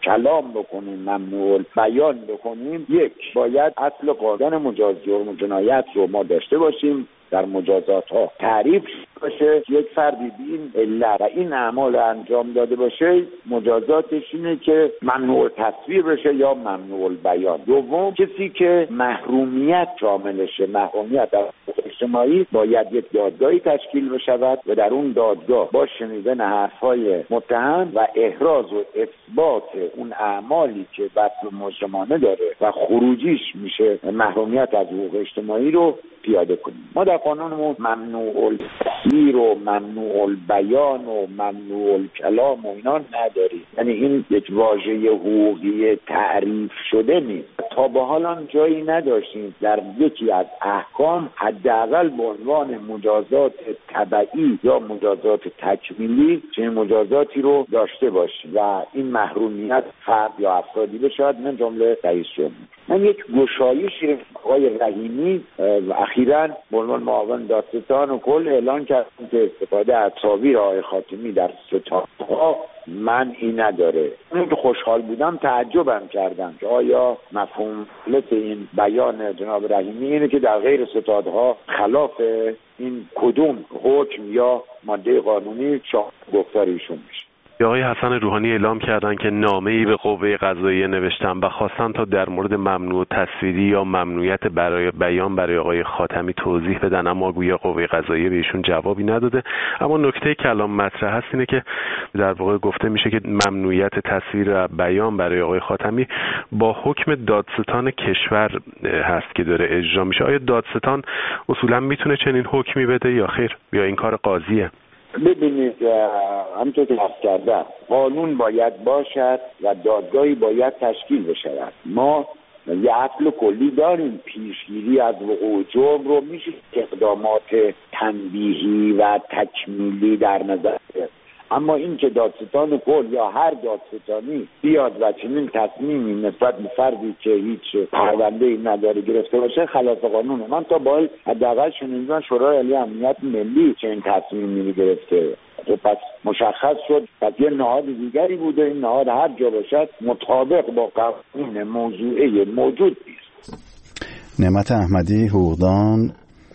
کلام بکنیم، ممنوع البیان بکنیم، یک باید اصل قانون مجاز جرم و جنایت رو ما داشته باشیم، در مجازات ها تعریف باشه، یک فردی بین علت و این اعمال انجام داده باشه مجازاتش اینه که ممنوع تصویر بشه یا ممنوع البیان. دوم کسی که محرومیت شاملشه، محرومیت در اجتماعی، باید یک دادگاهی تشکیل بشود و در اون دادگاه با شنیدن حرفهای متهم و احراز و اثبات اون اعمالی که وصف مجرمانه داره و خروجیش میشه محرومیت از حقوق اجتماعی رو پیاده کنیم. ما در قانونمون ممنوع التصویر و ممنوع البیان و ممنوع الکلام و اینا نداریم، یعنی این یک واژه حقوقی تعریف شده نیست. تا به حال هم جایی نداشتیم در یکی از احکام حداقل به عنوان مجازات تبعی یا مجازات تکمیلی چنین مجازاتی رو داشته باشیم و این محرومیت فرد یا افرادی بشود، من جمله رئیس جمهور. من یک گشایشی آقای رحیمی اخیراً به عنوان معاون دادستان و کل اعلان کرد که استفاده از تصاویر آقای خاتمی در ستادها منعی نداره. من که خوشحال بودم تعجبم کردم که آیا مفهوم این بیان جناب رحیمی اینه که در غیر ستادها خلاف این کدوم حکم یا ماده قانونی گفتار ایشون میشه. آقای حسن روحانی اعلام کردن که نامه‌ای به قوه قضاییه نوشتن و خواستن تا در مورد ممنوع تصویری یا ممنوعیت برای بیان برای آقای خاتمی توضیح بدن، اما گویا قوه قضاییه به ایشون جوابی نداده. اما نکته کلام مطرح هست اینه که در واقع گفته میشه که ممنوعیت تصویر و بیان برای آقای خاتمی با حکم دادستان کشور هست که داره اجرا میشه. آیا دادستان اصولا میتونه چنین حکمی بده یا خیر، یا این کار قاضیه؟ ببینید همونطور که عرض کردم قانون باید باشد و دادگاهی باید تشکیل بشود. ما یه اصل کلی داریم، پیشگیری از وقوع جرم رو میشه اقدامات تنبیهی و تکمیلی در نظر گرفت، اما این که دادستان کل یا هر دادستانی بیاد و چنین تصمیمی نسبت به فردی که هیچ پرونده‌ای نداره گرفته باشه خلاف قانونه. من تا باید حداقل شنیدم شورای عالی امنیت ملی چنین تصمیمی گرفته، پس مشخص شد پس یه نهاد دیگری بوده، این نهاد هر جا باشد مطابق با قوانین موضوعه موجود نیست. نعمت احمدی حقوقدان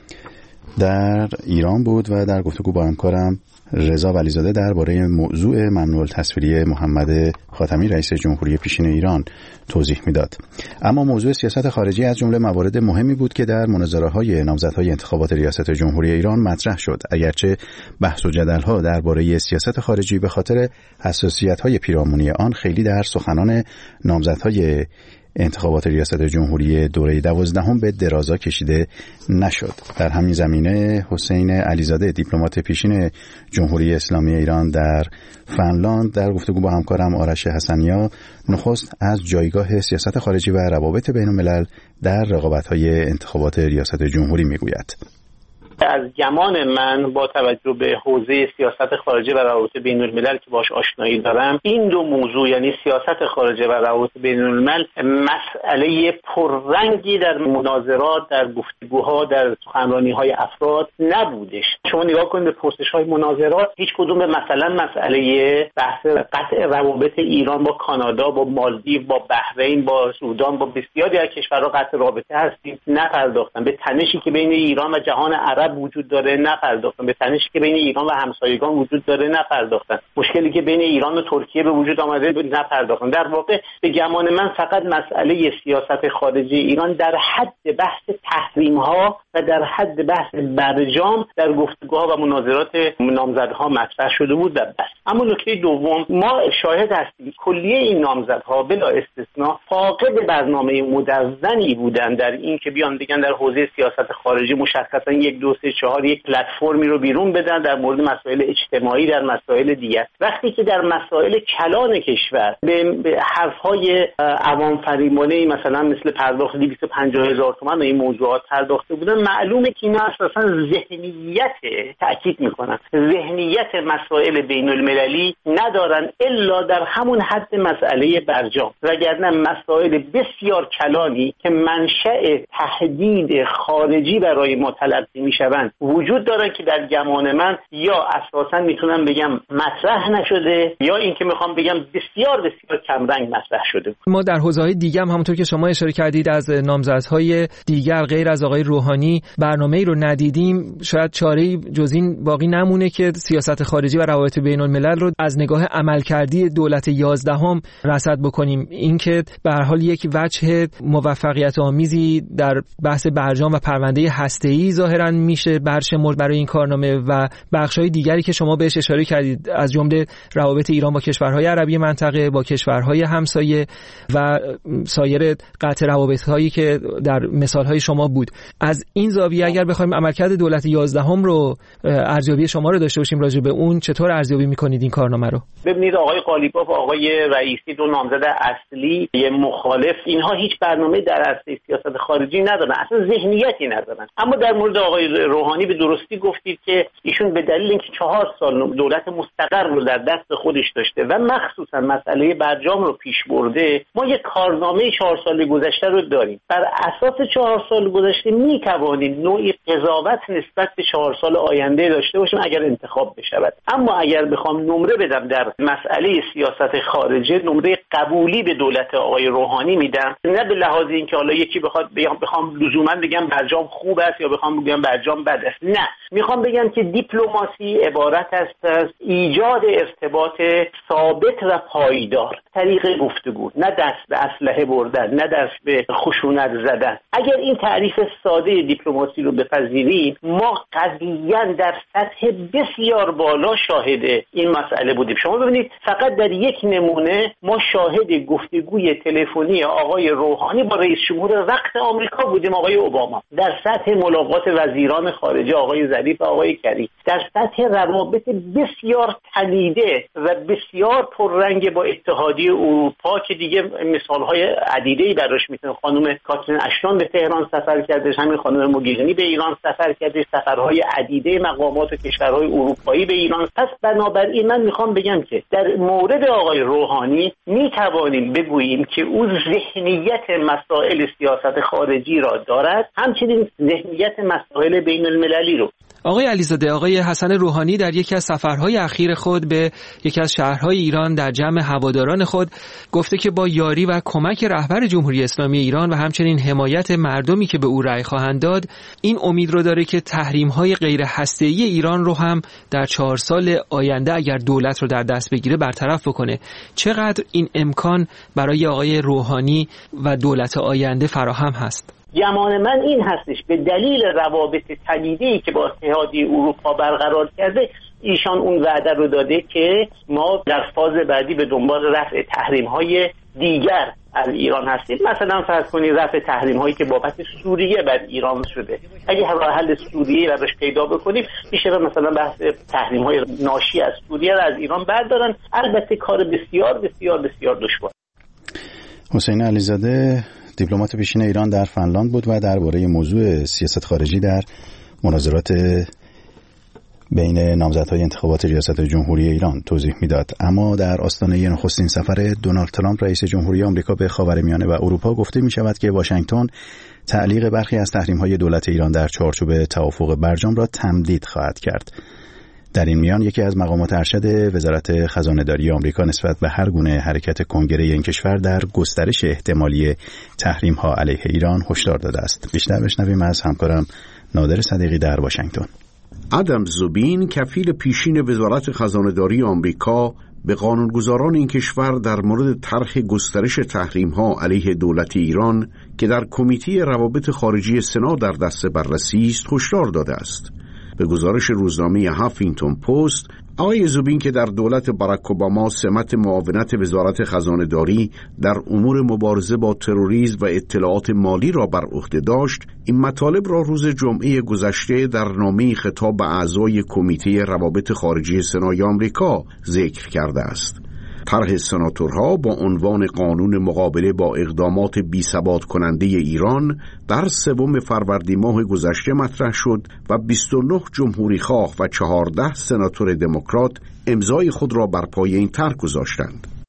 در ایران بود و در گفتگو با همکارم رضا ولیزاده درباره موضوع ممنوع التصویری محمد خاتمی رئیس جمهوری پیشین ایران توضیح میداد. اما موضوع سیاست خارجی از جمله موارد مهمی بود که در مناظره‌های نامزدهای انتخابات ریاست جمهوری ایران مطرح شد. اگرچه بحث و جدل‌ها درباره سیاست خارجی به خاطر حساسیت‌های پیرامونی آن خیلی در سخنان نامزدهای انتخابات ریاست جمهوری دوره 12 به درازا کشیده نشد. در همین زمینه حسین علیزاده دیپلمات پیشین جمهوری اسلامی ایران در فنلاند در گفتگو با همکارم آرش حسنیا نخست از جایگاه سیاست خارجی و روابط بین الملل در رقابت‌های انتخابات ریاست جمهوری میگوید. از گمان من با توجه به حوزه سیاست خارجه و روابط بین الملل که باش آشنایی دارم، این دو موضوع یعنی سیاست خارجه و روابط بین الملل مسئله پررنگی در مناظرات، در گفتگوها، در سخنرانی‌های افراد نبودش. شما نگاه کنید به پرسش‌های مناظرات، هیچ کدوم به مثلا مسئله بحث قطع روابط ایران با کانادا، با مالدیو، با بحرین، با سودان، با بسیاری از کشورها قطع رابطه هستیم نپرداختن. به تنشی که بین ایران و جهان عرب وجود داره نپرداختن، به تنشی که بین ایران و همسایگان وجود داره نپرداختن، مشکلی که بین ایران و ترکیه به وجود آمده نپرداختن. در واقع به گمان من فقط مسئله سیاست خارجی ایران در حد بحث تحریم‌ها و در حد بحث برجام در گفتگوها و مناظرات نامزدها مطرح شده بود و بس. اما نکته دوم، ما شاهد هستیم کلیه این نامزدها بلا استثناء فاقد برنامه مدونی بودن در این که بیان بگن در حوزه سیاست خارجی مشخصا 1 2 3 4 یک پلتفرمی رو بیرون بدن در مورد مسائل اجتماعی، در مسائل دیگر، وقتی که در مسائل کلان کشور به حرف‌های عوام فریبانه مثلا مثل پرداخت 250,000 تومان و این موضوعات پرداخته بودن، معلومه که اینا اساسا ذهنیت تأکید میکنن ذهنیت مسائل بین المللی ندارن الا در همون حد مسئله برجام، وگرنه مسائل بسیار کلانی که منشأ تهدید خارجی برای ما تلقی میشه میشوند وجود دارن که در گمان من یا اساسا میتونم بگم مطرح نشده یا اینکه میخوام بگم بسیار بسیار کمرنگ مطرح شده. ما در حوزه‌های دیگه هم همونطور که شما اشاره کردید از نامزدهای دیگر غیر از آقای روحانی برنامه‌ای رو ندیدیم. شاید چاره‌ای جز این باقی نمونه که سیاست خارجی و روابط بین‌الملل رو از نگاه عملکردی دولت 11 رصد بکنیم. اینکه به هر حال یک وجه موفقیت آمیزی در بحث برجام و پرونده هسته‌ای ظاهراً میشه برشمرد برای این کارنامه و بخش‌های دیگری که شما بهش اشاره کردید از جمله روابط ایران با کشورهای عربی منطقه، با کشورهای همسایه و سایر قطع روابط‌هایی که در مثال‌های شما بود. از این زاویه اگر بخوایم عملکرد دولت 11 رو ارزیابی شما رو داشته باشیم راجع به اون، چطور ارزیابی می‌کنید این کارنامه رو؟ ببینید آقای قالیباف و آقای رئیسی دو نامزد اصلی مخالف، اینها هیچ برنامه در عرصه سیاست خارجی ندارن، اصلا ذهنیتی ندارن. اما در مورد آقای روحانی به درستی گفتید که ایشون به دلیل اینکه 4 سال دولت مستقر رو در دست خودش داشته و مخصوصا مسئله برجام رو پیش برده، ما یک کارنامه 4 سال گذشته رو داریم. بر اساس 4 سال گذشته میتوانیم نوعی قضاوت نسبت به 4 سال آینده داشته باشیم اگر انتخاب بشود. اما اگر بخوام نمره بدم در مسئله سیاست خارجی، نمره قبولی به دولت آقای روحانی میدم، نه به لحاظ اینکه حالا یکی بخوام لزوما بگم برجام خوب است یا بخوام بگم برجام بد است. نه، میخوام بگم که دیپلماسی عبارت است از ایجاد ارتباط ثابت و پایدار، طریق گفتگو، نه دست به اسلحه بردن، نه دست به خشونت زدن. اگر این تعریف ساده دیپلماسی رو بپذیریم، ما قضیاً در سطح بسیار بالا شاهد این مسئله بودیم. شما ببینید فقط در یک نمونه ما شاهد گفتگوی تلفنی آقای روحانی با رئیس جمهور وقت آمریکا بودیم، آقای اوباما، در سطح ملاقات وزیران خارجه آقای ظریف و آقای کری، در سطح روابط بسیار تنیده و بسیار پررنگ با اتحادیه اروپا که دیگه مثالهای عدیده‌ای براش میتونه. خانم کاترین اشتون به تهران سفر کرده، همین خانم موگرینی به ایران سفر کرده، سفرهای عدیده مقامات و کشورهای اروپایی به ایران. پس بنابراین من میخوام بگم که در مورد آقای روحانی میتوانیم بگوییم که او ذهنیت مسائل سیاست خارجی را دارد، همچنین ذهنیت مسائل بین المللی رو. آقای علیزاده، آقای حسن روحانی در یکی از سفرهای اخیر خود به یکی از شهرهای ایران در جمع هواداران خود گفته که با یاری و کمک رهبر جمهوری اسلامی ایران و همچنین حمایت مردمی که به او رأی خواهند داد، این امید رو داره که تحریم‌های غیر هسته‌ای ایران رو هم در 4 سال آینده اگر دولت رو در دست بگیره برطرف بکنه. چقدر این امکان برای آقای روحانی و دولت آینده فراهم هست؟ گمان من این هستش به دلیل روابط تنیده‌ای که با اتحادیه اروپا برقرار کرده، ایشان اون وعده رو داده که ما در فاز بعدی به دنبال رفع تحریم‌های دیگر از ایران هستیم. مثلا فرض کنید رفع تحریم‌هایی که بابت سوریه بر ایران شده، اگه راه حل سوریه براش پیدا بکنیم میشه مثلا بحث تحریم‌های ناشی از سوریه رو از ایران بردارن. البته کار بسیار بسیار بسیار دشوار. حسین علیزاده دیپلمات پیشین ایران در فنلاند بود و درباره موضوع سیاست خارجی در مناظرات بین نامزدهای انتخابات ریاست جمهوری ایران توضیح میداد. اما در آستانه نخستین سفر دونالد ترامپ رئیس جمهوری آمریکا به خاورمیانه و اروپا گفته می شود که واشنگتن تعلیق برخی از تحریم‌های دولت ایران در چارچوب توافق برجام را تمدید خواهد کرد. در این میان یکی از مقامات ارشد وزارت خزانه‌داری آمریکا نسبت به هر گونه حرکت کنگره این کشور در گسترش احتمالی تحریم‌ها علیه ایران هشدار داده است. بیشتر بشنویم از همکارم نادر صدیقی در واشنگتن. آدم زوبین کفیل پیشین وزارت خزانه‌داری آمریکا به قانونگذاران این کشور در مورد طرح گسترش تحریم‌ها علیه دولت ایران که در کمیته روابط خارجی سنا در دست بررسی است هشدار داده است. به گزارش روزنامه هافینگتون پست، آقای زوبین که در دولت باراک اوباما سمت معاونت وزارت خزانه‌داری در امور مبارزه با تروریسم و اطلاعات مالی را بر عهده داشت، این مطالب را روز جمعه گذشته در نامه خطاب به اعضای کمیته روابط خارجی سنای آمریکا ذکر کرده است. طرح سناتورها با عنوان قانون مقابله با اقدامات بی‌ثبات کننده ایران در 3 فروردین ماه گذشته مطرح شد و 29 جمهوری خواه و 14 سناتور دموکرات امضای خود را بر پای این طرح گذاشتند.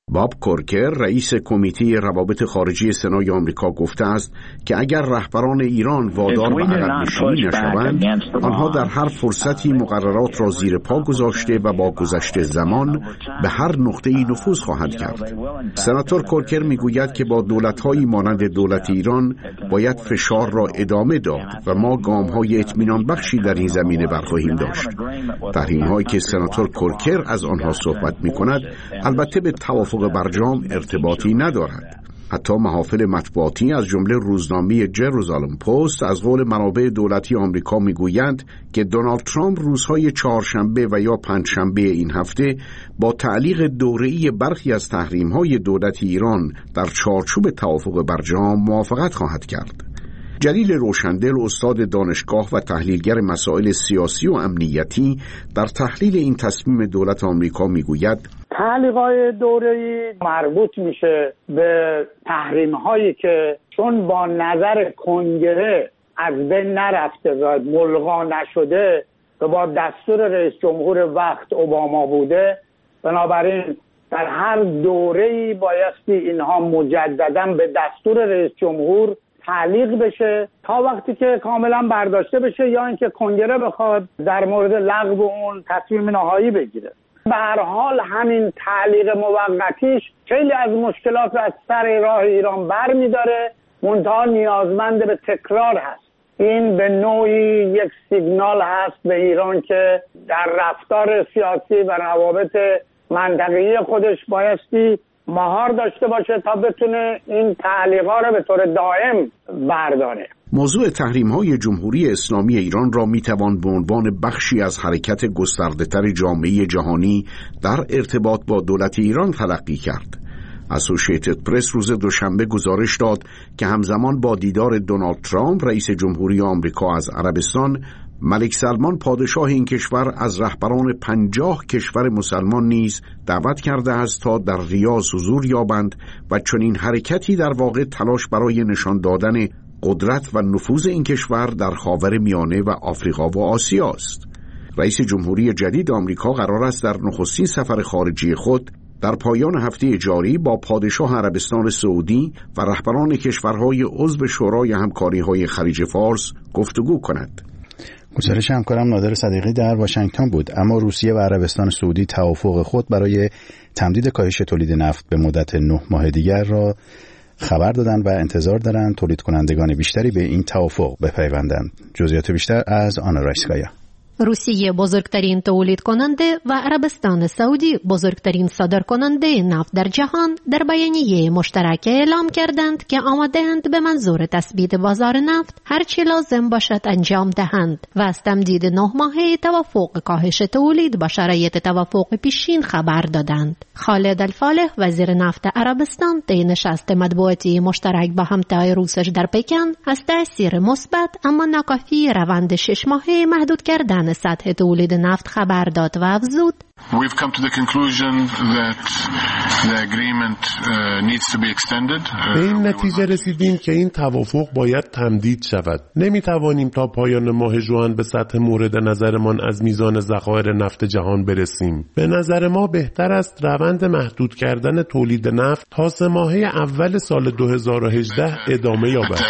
باب کورکر رئیس کمیته روابط خارجی سنای آمریکا گفته است که اگر رهبران ایران وادار به عقب نشینی نشوند، آنها در هر فرصتی مقررات را زیر پا گذاشته و با گذشت زمان به هر نقطه‌ای نفوذ خواهند کرد. سناتور کورکر میگوید که با دولت‌هایی مانند دولت ایران باید فشار را ادامه داد و ما گام‌های اطمینان بخشی در این زمینه برخواهیم داشت. تحریم‌هایی که سناتور کورکر از آنها صحبت می‌کند البته به توافق برجام ارتباطی ندارد. حتی محافل مطبوعاتی از جمله روزنامه جروزالم پست از قول منابع دولتی آمریکا میگویند که دونالد ترامپ روزهای چهارشنبه و یا پنجشنبه این هفته با تعلیق دوره‌ای برخی از تحریم‌های دولت ایران در چارچوب توافق برجام موافقت خواهد کرد. جلیل روشندل، استاد دانشگاه و تحلیلگر مسائل سیاسی و امنیتی، در تحلیل این تصمیم دولت آمریکا میگوید تعلیق‌های دوره‌ای مربوط میشه به تحریم‌هایی که چون با نظر کنگره از بین نرفته و ملغا نشده و با دستور رئیس جمهور وقت اوباما بوده، بنابراین در هر دوره‌ای بایستی اینها مجدداً به دستور رئیس جمهور تعلیق بشه تا وقتی که کاملا برداشته بشه یا اینکه کنگره بخواد در مورد لغو اون تصمیم نهایی بگیره. به هر حال همین تعلیق موقتیش خیلی از مشکلات از سر راه ایران بر می‌داره، منتها نیازمند به تکرار هست. این به نوعی یک سیگنال هست به ایران که در رفتار سیاسی و روابط منطقه‌ای خودش بایستی مهار داشته باشه تا بتونه این تعلیق‌ها رو به طور دائم برداره. موضوع تحریم‌های جمهوری اسلامی ایران را می‌توان به عنوان بخشی از حرکت گسترده‌تر جامعه جهانی در ارتباط با دولت ایران تلقی کرد. اسوشییتد پرس روز دوشنبه گزارش داد که همزمان با دیدار دونالد ترامپ رئیس جمهوری آمریکا از عربستان، ملک سلمان پادشاه این کشور از رهبران 50 کشور مسلمان نیز دعوت کرده است تا در ریاض حضور یابند و چنین حرکتی در واقع تلاش برای نشان دادن قدرت و نفوذ این کشور در خاورمیانه و آفریقا و آسیا است. رئیس جمهوری جدید آمریکا قرار است در نخستین سفر خارجی خود در پایان هفته جاری با پادشاه عربستان سعودی و رهبران کشورهای عضو شورای همکاری‌های خلیج فارس گفتگو کند. گزارش همکارم نادر صدیقی در واشنگتن بود. اما روسیه و عربستان سعودی توافق خود برای تمدید کاهش تولید نفت به مدت 9 ماه دیگر را خبر دادند و انتظار دارند تولید کنندگان بیشتری به این توافق بپیوندند. جزئیات بیشتر از آنا رایسکایا. روسیه بزرگترین تولید کننده و عربستان سعودی بزرگترین صادر کننده نفت در جهان در بیانیه مشترک اعلام کردند که آماده‌اند به منظور تثبیت بازار نفت هر چه لازم باشد انجام دهند و از تمدید 9 ماهه توافق کاهش تولید با شرایط توافق پیشین خبر دادند. خالد الفالح وزیر نفت عربستان در نشست مطبوعاتی مشترک با همتای روسش در پکن از تأثیر مثبت اما ناکافی روند 6 ماهه محدود کردن سطح تولید نفت خبر داد و افزود We've come to the conclusion that the agreement needs to be extended. به این نتیجه رسیدیم که این توافق باید تمدید شود. نمیتوانیم تا پایان ماه ژوئن به سطح مورد نظرمان از میزان ذخایر نفت جهان برسیم. به نظر ما بهتر است روند محدود کردن تولید نفت تا 3 ماهه اول سال 2018 ادامه یابد.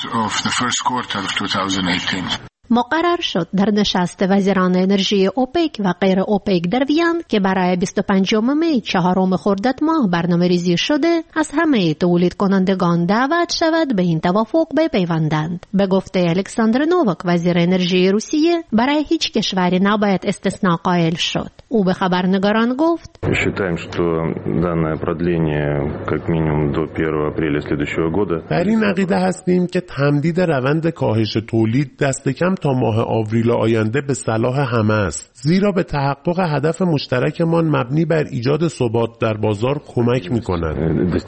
مقرر شد در نشست وزیران انرژی اوپک و غیر اوپک در وین که برای 25 می 4 خرداد ماه برنامه ریزی شده از همه تولید کنندگان دعوت شود به این توافق بپیوندند. به گفته الکساندر نووک وزیر انرژی روسیه برای هیچ کشوری نباید استثناء قائل شد. او به خبرنگاران گفت در این عقیده هستیم که تمدید روند کاهش تولید دست کم تا ماه آوریل آینده به صلاح همه است، زیرا به تحقق هدف مشترکمان مبنی بر ایجاد ثبات در بازار کمک می‌کند.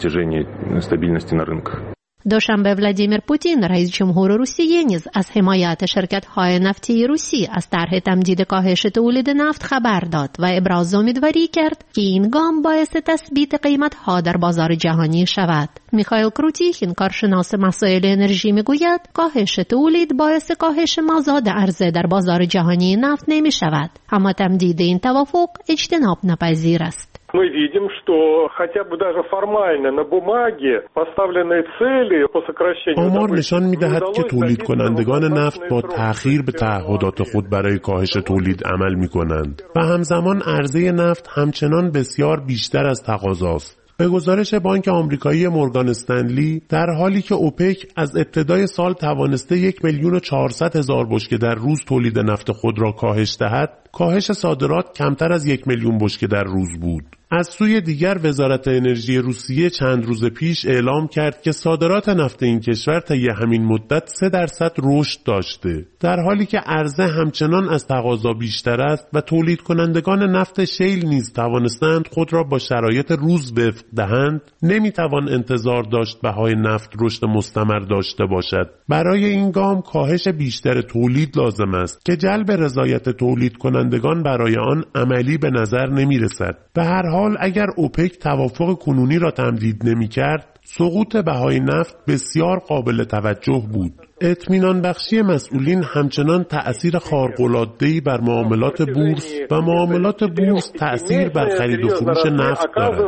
دوشنبه ولادیمیر پوتین رئیس جمهور روسیه نیز از حمایت شرکت‌های نفتی روسی از طرح تمدید کاهش تولید نفت خبر داد و ابراز امیدواری کرد که این گام باعث تثبیت قیمت‌ها در بازار جهانی شود. میخائیل کروتیخین کارشناس مسائل انرژی میگوید کاهش تولید باعث کاهش مازاد عرضه در بازار جهانی نفت نمی‌شود، اما تمدید این توافق اجتناب ناپذیر است. Мы видим, что хотя бы даже формально на бумаге поставленные цели по сокращению آمار نشان می‌دهد که تولید کنندگان نفت با تأخیر به تعهدات خود برای کاهش تولید عمل می‌کنند و همزمان عرضه نفت همچنان بسیار بیشتر از تقاضاست. به گزارش بانک آمریکایی مورگان استنلی، در حالی که اوپک از ابتدای سال توانسته 1,400,000 بشکه در روز تولید نفت خود را کاهش دهد، کاهش صادرات کمتر از 1,000,000 بشکه در روز بود. از سوی دیگر وزارت انرژی روسیه چند روز پیش اعلام کرد که صادرات نفت این کشور طی همین مدت 3% رشد داشته، در حالی که عرضه همچنان از تقاضا بیشتر است و تولید کنندگان نفت شیل نیز توانستند خود را با شرایط روز وفق دهند. نمیتوان انتظار داشت بهای نفت رشد مستمر داشته باشد. برای این گام کاهش بیشتر تولید لازم است که جلب رضایت تولید کنندگان برای آن عملی به نظر نمی رسد. به هر حال اگر اوپک توافق کنونی را تمدید نمی کرد، سقوط بهای نفت بسیار قابل توجه بود. اطمینان بخشی مسئولین همچنان تأثیر خارق‌العاده‌ای بر معاملات بورس و معاملات بورس تأثیر بر خرید و فروش نفت دارد.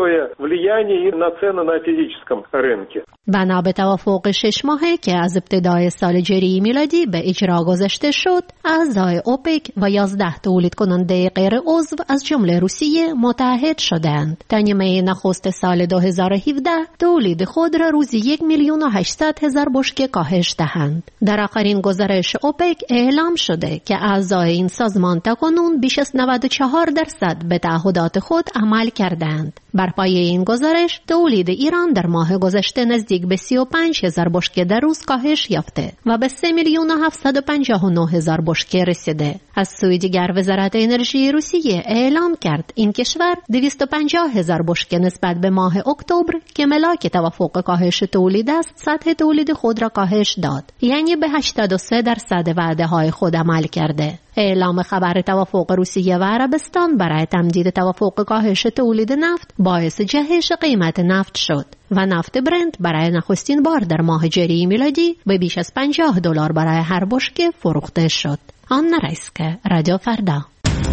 بنا به توافق 6 ماهه که از ابتدای سال جاری میلادی به اجرا گذاشته شد، اعضای اوپک و 11 تولید کننده غیر عضو از جمله روسیه متحد شدند تا نیمه نخست سال 2017 تولید خود را روزی 1,800,000 بشکه کاهش دهند. در آخرین گزارش اوپک اعلام شده که اعضای این سازمان تاکنون بیش از 94% به تعهدات خود عمل کردند. بر پایه این گزارش تولید ایران در ماه گذشته نزدیک به 35,000 بشکه در روز کاهش یافته و به 3,759,000 بشکه رسیده. از سوی دیگر وزارت انرژی روسیه اعلام کرد این کشور 250,000 بشکه نسبت به ماه اکتبر که ملاک توافق کاهش تولید است، سطح تولید خود را کاهش داد، یعنی به 83% وعده های خود عمل کرده. اعلام خبر توافق روسیه و عربستان برای تمدید توافق کاهش تولید نفت باعث جهش قیمت نفت شد و نفت برنت برای نخستین بار در ماه جاری میلادی به بیش از $50 برای هر بشکه فروخته شد. آنا رایسکه، رادیو فردا.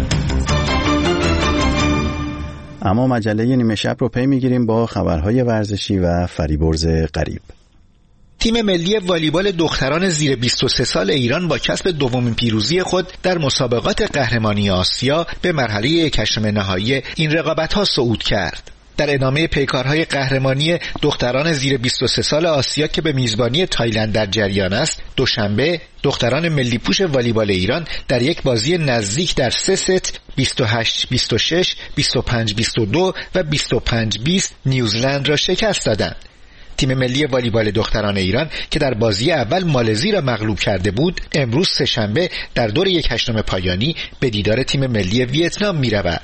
اما مجله نیمه شب رو پی میگیریم با خبرهای ورزشی و فریبرز غریب. تیم ملی والیبال دختران زیر 23 سال ایران با کسب دومین پیروزی خود در مسابقات قهرمانی آسیا به مرحله 1/8 نهایی این رقابت‌ها صعود کرد. در ادامه پیکارهای قهرمانی دختران زیر 23 سال آسیا که به میزبانی تایلند در جریان است، دوشنبه دختران ملی پوش والیبال ایران در یک بازی نزدیک در 3 ست 28-26، 25-22 و 25-20 نیوزلند را شکست دادند. تیم ملی والیبال دختران ایران که در بازی اول مالزی را مغلوب کرده بود، امروز سه‌شنبه در دور 1/8 پایانی به دیدار تیم ملی ویتنام می‌رود.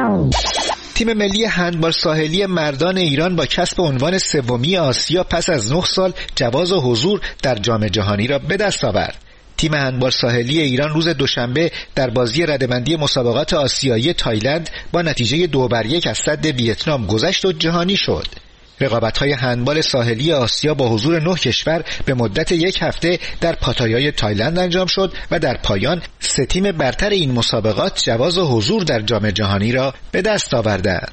تیم ملی هندبال ساحلی مردان ایران با کسب عنوان سومی آسیا پس از 9 سال جواز حضور در جام جهانی را به دست آورد. تیم هندبال ساحلی ایران روز دوشنبه در بازی رده‌بندی مسابقات آسیایی تایلند با نتیجه 2-1 از صد ویتنام گذشت و جهانی شد. رقابت‌های هندبال ساحلی آسیا با حضور 9 کشور به مدت 1 هفته در پاتایای تایلند انجام شد و در پایان 3 تیم برتر این مسابقات جواز حضور در جام جهانی را به دست آوردند.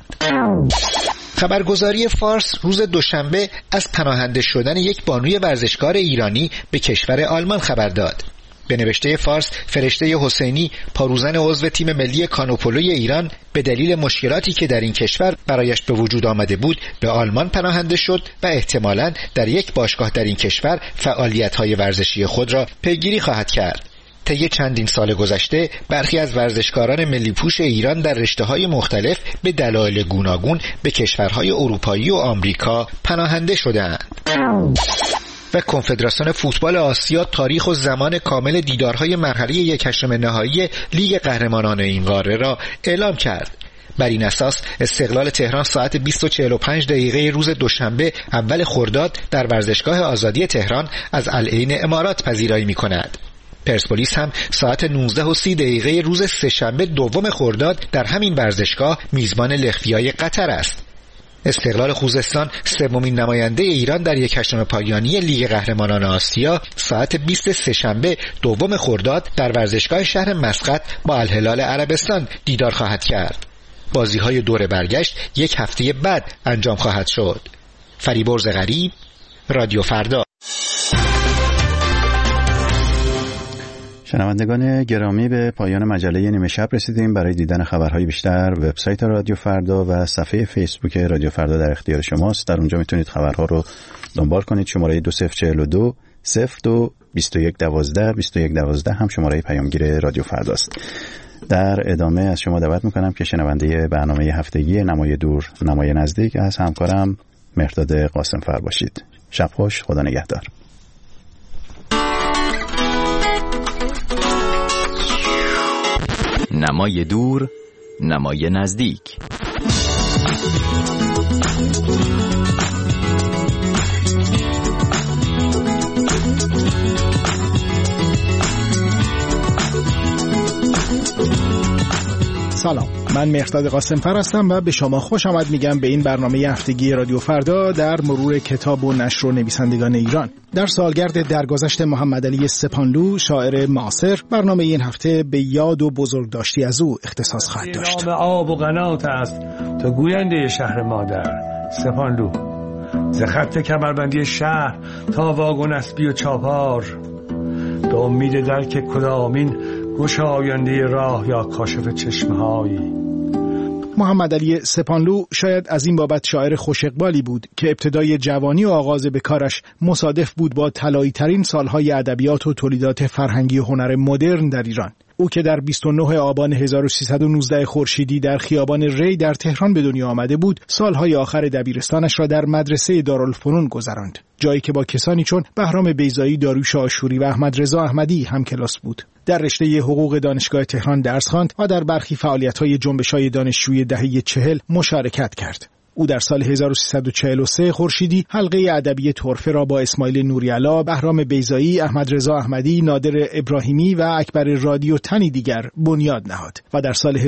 خبرگزاری فارس روز دوشنبه از پناهنده شدن یک بانوی ورزشکار ایرانی به کشور آلمان خبر داد. به نوشته فارس، فرشته حسینی، پاروزن عضو تیم ملی کانوپولوی ایران، به دلیل مشکلاتی که در این کشور برایش به وجود آمده بود به آلمان پناهنده شد و احتمالاً در یک باشگاه در این کشور فعالیت‌های ورزشی خود را پیگیری خواهد کرد. طی چندین سال گذشته برخی از ورزشکاران ملی پوش ایران در رشته‌های مختلف به دلایل گوناگون به کشورهای اروپایی و آمریکا پناهنده شده‌اند. و کنفدراسیون فوتبال آسیا تاریخ و زمان کامل دیدارهای مرحله 1/8 نهایی لیگ قهرمانان این قاره را اعلام کرد. بر این اساس استقلال تهران ساعت 20:45 روز دوشنبه اول خرداد در ورزشگاه آزادی تهران از العین امارات پذیرایی می‌کند. پرسپولیس هم ساعت 19:30 روز سه‌شنبه دوم خرداد در همین ورزشگاه میزبان لخویای قطر است. استقلال خوزستان سومین نماینده ایران در 1/8 پایانی لیگ قهرمانان آسیا ساعت 20 سه‌شنبه دوم خرداد در ورزشگاه شهر مسقط با الهلال عربستان دیدار خواهد کرد. بازی‌های دور برگشت یک هفته بعد انجام خواهد شد. فریبرز غریب، رادیو فردا. شنوندگان گرامی، به پایان مجله نیمه شب رسیدیم. برای دیدن خبرهای بیشتر وبسایت رادیو فردا و صفحه فیسبوک رادیو فردا در اختیار شماست. در اونجا میتونید خبرها رو دنبال کنید. شماره 2042 02 21 12 21 12 هم شماره پیامگیر رادیو فرداست. در ادامه از شما دعوت میکنم که شنونده برنامه هفتگی نمای دور نمای نزدیک از همکارم مهرداد قاسمفر باشید. شب خوش، خدا نگهدار. نمای دور نمای نزدیک. سلام، من مهرداد قاسمفر هستم و به شما خوش آمد میگم به این برنامه هفتگی رادیو فردا در مرور کتاب و نشر و نویسندگان ایران. در سالگرد درگذشت محمد علی سپانلو، شاعر معاصر، برنامه این هفته به یاد و بزرگداشتی از او اختصاص خواهد داشت. نام آب و قنات است تا گوینده شهر مادر سپانلو، ز خط کمربندی شهر تا واگن اسبی و چاپار، به امید درک کدامین گشاینده راه یا کاشف چشمه‌هایی. محمد علی سپانلو شاید از این بابت شاعر خوش اقبالی بود که ابتدای جوانی و آغاز به کارش مصادف بود با طلایی ترین سالهای ادبیات و تولیدات فرهنگی و هنر مدرن در ایران. او که در 29 آبان 1319 خورشیدی در خیابان ری در تهران به دنیا آمده بود، سالهای آخر دبیرستانش را در مدرسه دارالفنون گذراند، جایی که با کسانی چون بهرام بیضایی، داریوش آشوری و احمد رضا احمدی همکلاس بود. در رشته حقوق دانشگاه تهران درس خواند و در برخی فعالیت‌های جنبش‌های دانشجویی دهه 40 مشارکت کرد. او در سال 1343 خورشیدی حلقه ادبی طرفه را با اسماعیل نوری‌علا، بهرام بیضایی، احمد رضا احمدی، نادر ابراهیمی و اکبر رادی و تنی دیگر بنیاد نهاد و در سال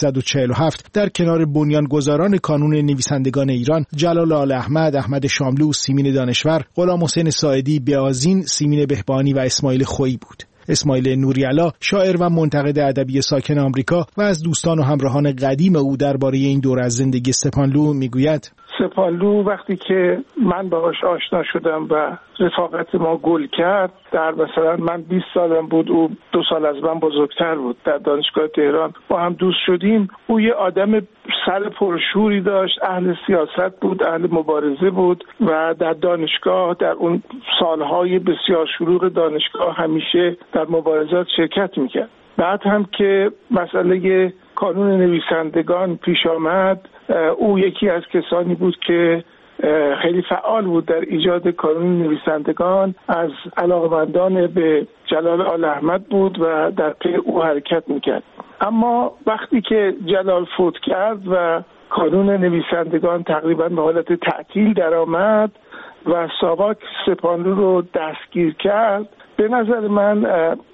1347 در کنار بنیانگذاران کانون نویسندگان ایران، جلال آل احمد، احمد شاملو، سیمین دانشور، غلام حسین ساعدی، بیازین، سیمین بهبانی و اسماعیل خویی بود. اسماعیل نوری‌علا، شاعر و منتقد ادبی ساکن آمریکا و از دوستان و همراهان قدیم او درباره این دور از زندگی سپانلو میگوید: سپانلو وقتی که من باهاش آشنا شدم و رفاقت ما گل کرد، در مثلا من 20 سالم بود، او 2 سال از من بزرگتر بود، در دانشگاه تهران با هم دوست شدیم. او یه آدم سر پرشوری داشت، اهل سیاست بود، اهل مبارزه بود و در دانشگاه در اون سالهای بسیار شلوغ دانشگاه همیشه در مبارزات شرکت میکرد. بعد هم که مسئله کانون نویسندگان پیش آمد، او یکی از کسانی بود که خیلی فعال بود در ایجاد کانون نویسندگان، از علاقمندان به جلال آل احمد بود و در پی او حرکت میکرد. اما وقتی که جلال فوت کرد و کانون نویسندگان تقریبا به حالت تعطیل درآمد و ساواک سپانلو رو دستگیر کرد، به نظر من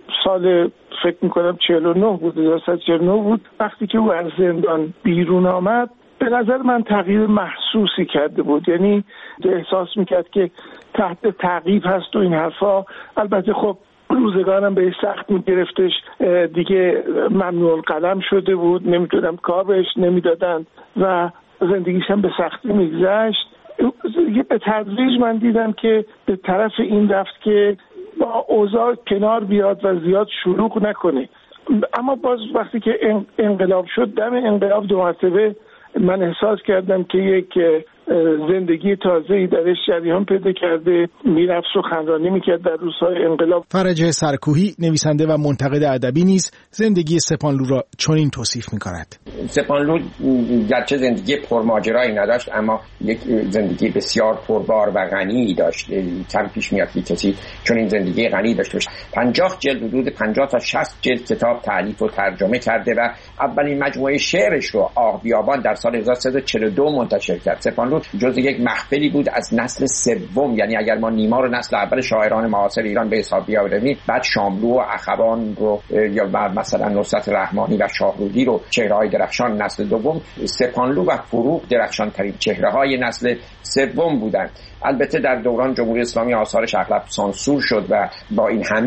سال فکر میکنم 49 بود، 1949 بود، وقتی که او از زندان بیرون آمد، به نظر من تغییر محسوسی کرده بود. یعنی احساس میکرد که تحت تعقیب هست و این حرفا. البته خب روزگارم به سخت میگرفتش، دیگه ممنوع القلم شده بود، نمیتونم کار بهش نمیدادن و زندگیش هم به سختی میگذشت. به تدریج من دیدم که به طرف این رفت که با اوضاع کنار بیاد و زیاد شلوغ نکنه. اما باز وقتی که انقلاب شد، دم انقلاب 2 مرتبه من احساس کردم که یک زندگی تازه‌ای درش جریان پیدا کرده، میرفت سخنرانی میکرد در روزهای انقلاب. فرج سرکوهی، نویسنده و منتقد ادبی نیز زندگی سپانلو را چنین توصیف میکند: سپانلو گرچه زندگی پرماجرایی نداشت، اما یک زندگی بسیار پربار و غنی داشت. کم پیش میاد که کسی چون این زندگی غنی داشته باشه. 50 جلد، حدود 50 تا 60 جلد کتاب تالیف و ترجمه کرده و اولین مجموعه شعرش رو آق بیابان در سال 1342 منتشر کرد. سپانلو جزء یک محفلی بود از نسل سوم، یعنی اگر ما نیما رو نسل اول شاعران معاصر ایران به حساب بیاوریم، بعد شاملو و اخوان رو یا مثلا نصرت رحمانی و شاهرودی رو چهره‌های درخشان نسل دوم، سپانلو و فروغ درخشان ترین چهره‌های نسل سوم بودند. البته در دوران جمهوری اسلامی آثارش اغلب سانسور شد و با این همه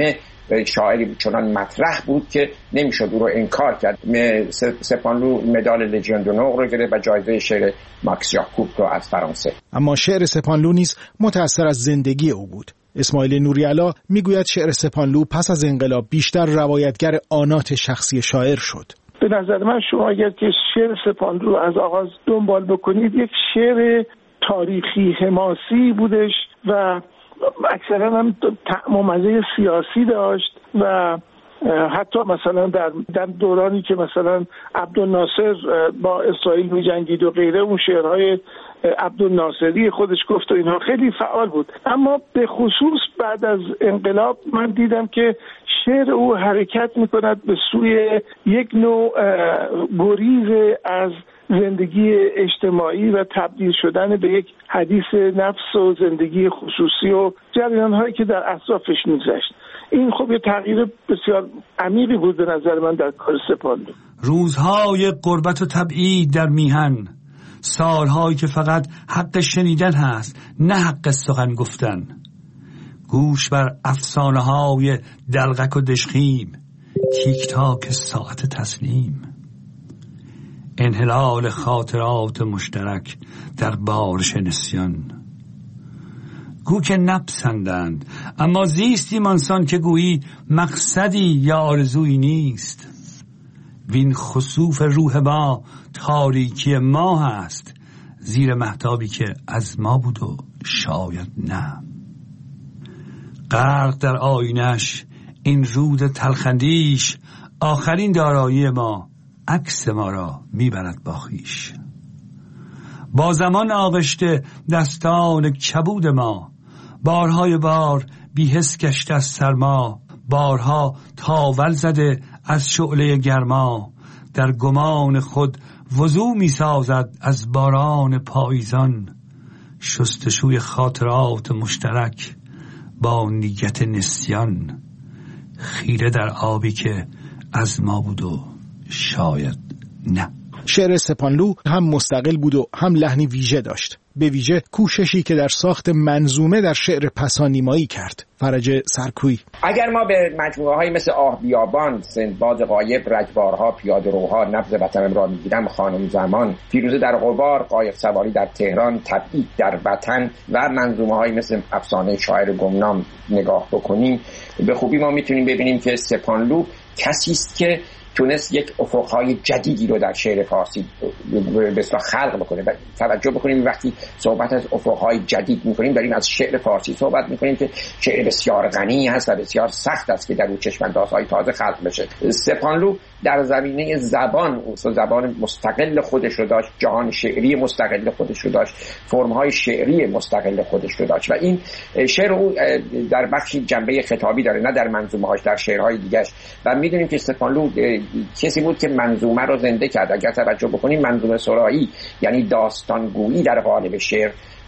شاعری بود چنان مطرح بود که نمیشد او رو انکار کرد. سپانلو مدال لژیون دونور رو گرفت و جایزه شعر ماکس یاکوب رو از فرانسه. اما شعر سپانلو نیز متأثر از زندگی او بود. اسماعیل نوری‌علا میگوید شعر سپانلو پس از انقلاب بیشتر روایتگر آنات شخصی شاعر شد. به نظر من شما اگر که شعر سپانلو از آغاز دنبال بکنید، یک شعر تاریخی حماسی بودش و اکثرا هم طعم و مزه سیاسی داشت و حتی مثلا در دورانی که مثلا عبدالناصر با اسرائیل می جنگید و غیره، اون شعرهای عبدالناصری خودش گفت و اینها خیلی فعال بود. اما به خصوص بعد از انقلاب من دیدم که شعر او حرکت می کند به سوی یک نوع گریز از زندگی اجتماعی و تبدیل شدن به یک حدیث نفس و زندگی خصوصی و جریان‌هایی که در اطرافش می‌گذشت. این خب یه تغییر بسیار عمیقی بود به نظر من در کار سپانلو. روزهای غربت و تبعید در میهن، سالهایی که فقط حق شنیدن هست نه حق سخن گفتن، گوش بر افسانه‌های دلغک و دشخیم، تیک تاک ساعت تسلیم، انحلال خاطرات مشترک در بارش نسیان. گو که نپسندند اما زیستیم آنسان که گویی مقصدی یا آرزویی نیست. وین خسوف روح ما تاریکی ما هست، زیر مهتابی که از ما بود و شاید نه. غرق در آینش این رود تلخندیش، آخرین دارایی ما عکس ما را میبرد با خویش. با زمان آغشته دستان کبود ما، بارهای بار بی‌حس گشته از سرما، بارها تاول زده از شعله گرما، در گمان خود وضو می‌سازد از باران پاییزان، شستشوی خاطرات مشترک با نیت نسیان، خیره در آبی که از ما بود و شاید نه. شعر سپانلو هم مستقل بود و هم لحنی ویژه داشت، به ویژه کوششی که در ساخت منظومه در شعر پسانیمایی کرد. فرج سرکویی: اگر ما به مجموعه های مثل آه بیابان، سندباد غایب، رجبارها، پیاده‌روها، نبض وطنم را میگیرم، خانم زمان، فیروزه در غبار، قایق سواری در تهران، تبعید در وطن و منظومه های مثل افسانه شاعر گمنام نگاه بکنیم، به خوبی ما میتونیم ببینیم که سپانلو کسی است که تونست یک افقهای جدیدی رو در شعر فارسی به اصطلاح خلق بکنه. و توجه بکنیم وقتی صحبت از افقهای جدید میکنیم داریم از شعر فارسی صحبت میکنیم که شعر بسیار غنی هست و بسیار سخت است که در اون چشم‌اندازهای تازه خلق بشه. سپانلو در زمینه زبان مستقل خودش رو داشت، جهان شعری مستقل خودش رو داشت، فرم‌های شعری مستقل خودش رو داشت و این شعر او در بخشی جنبه خطابی داره، نه در منظومه‌هاش، در شعرهای دیگه‌اش. و میدونیم که سپانلو کسی بود که منظومه رو زنده کرد. اگر توجه بکنیم منظومه سرایی یعنی داستانگویی در قالب شعر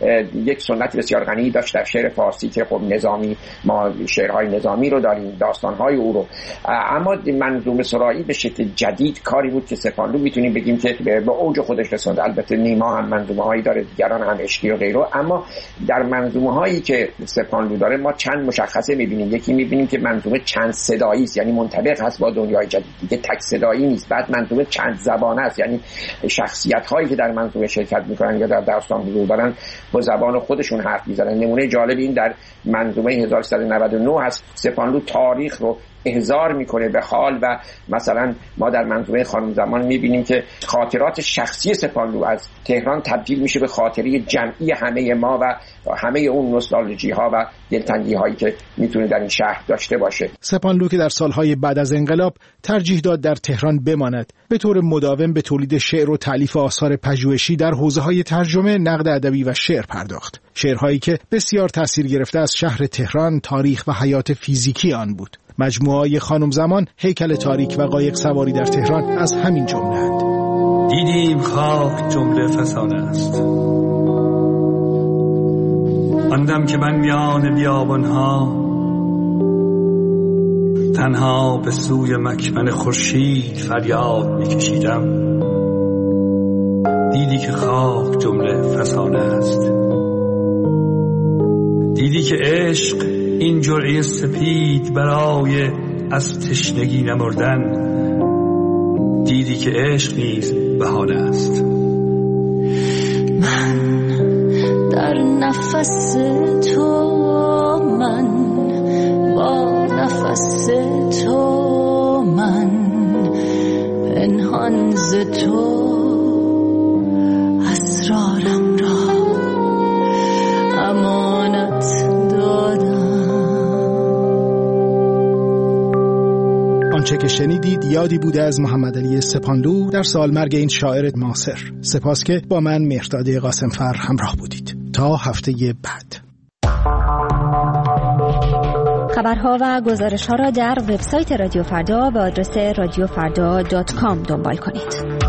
یک سنت بسیار غنی داشت در شعر فارسی که خب نظامی، ما شعرهای نظامی رو داریم، داستانهای او رو. اما منظومه سرایی به شکل جدید کاری بود که سپانلو میتونیم بگیم که به اوج خودش رسوند. البته نیما هم منظومه هایی داره، دیگران هم عشقی و غیره، اما در منظومه هایی که سپانلو داره ما چند مشخصه میبینیم. یکی میبینیم که منظومه چند صدایی است، یعنی منطبق هست با دنیای جدید، دیگه تک صدایی نیست. بعد منظومه چند زبانه است، یعنی شخصیت هایی که در منظومه شرکت میکنن یا در داستان حضور دارن با زبان خودشون حرف میزنن. نمونه جالب این در منظومه 1399 هست. سپانلو تاریخ رو احضار میکنه به حال و مثلا ما در منظومه خانم زمان میبینیم که خاطرات شخصی سپانلو از تهران تبدیل میشه به خاطره جمعی همه ما و همه اون نوستالژی ها و دلتنگی هایی که میتونه در این شهر داشته باشه. سپانلو که در سالهای بعد از انقلاب ترجیح داد در تهران بماند، به طور مداوم به تولید شعر و تالیف آثار پژوهشی در حوزه‌های ترجمه، نقد ادبی و شعر پرداخت. شعرهایی که بسیار تاثیر گرفته از شهر تهران، تاریخ و حیات فیزیکی آن بود. مجموعه خانم زمان، هیکل تاریک و قایق سواری در تهران از همین جمله‌اند. دیدیم خاک جمله فسانه است، آندم که من میان بیابانها تنها به سوی مکمن خورشید فریاد میکشیدم. دیدی که خاک جمله فسانه است، دیدی که عشق این جرعه سپید برای از تشنگی نمردن. دیدی که عشق نیز بهانه است. من در نفس تو، من با نفس تو، من پنهان ز تو اسرارم را امانت دادم. آنچه که شنیدید یادی بوده از محمد علی سپانلو در سالمرگ این شاعر معاصر. سپاس که با من مهرداد قاسمفر همراه بودید. تا هفته بعد. خبرها و گزارش‌ها را در وبسایت رادیو فردا به آدرس radiofrda.com دنبال کنید.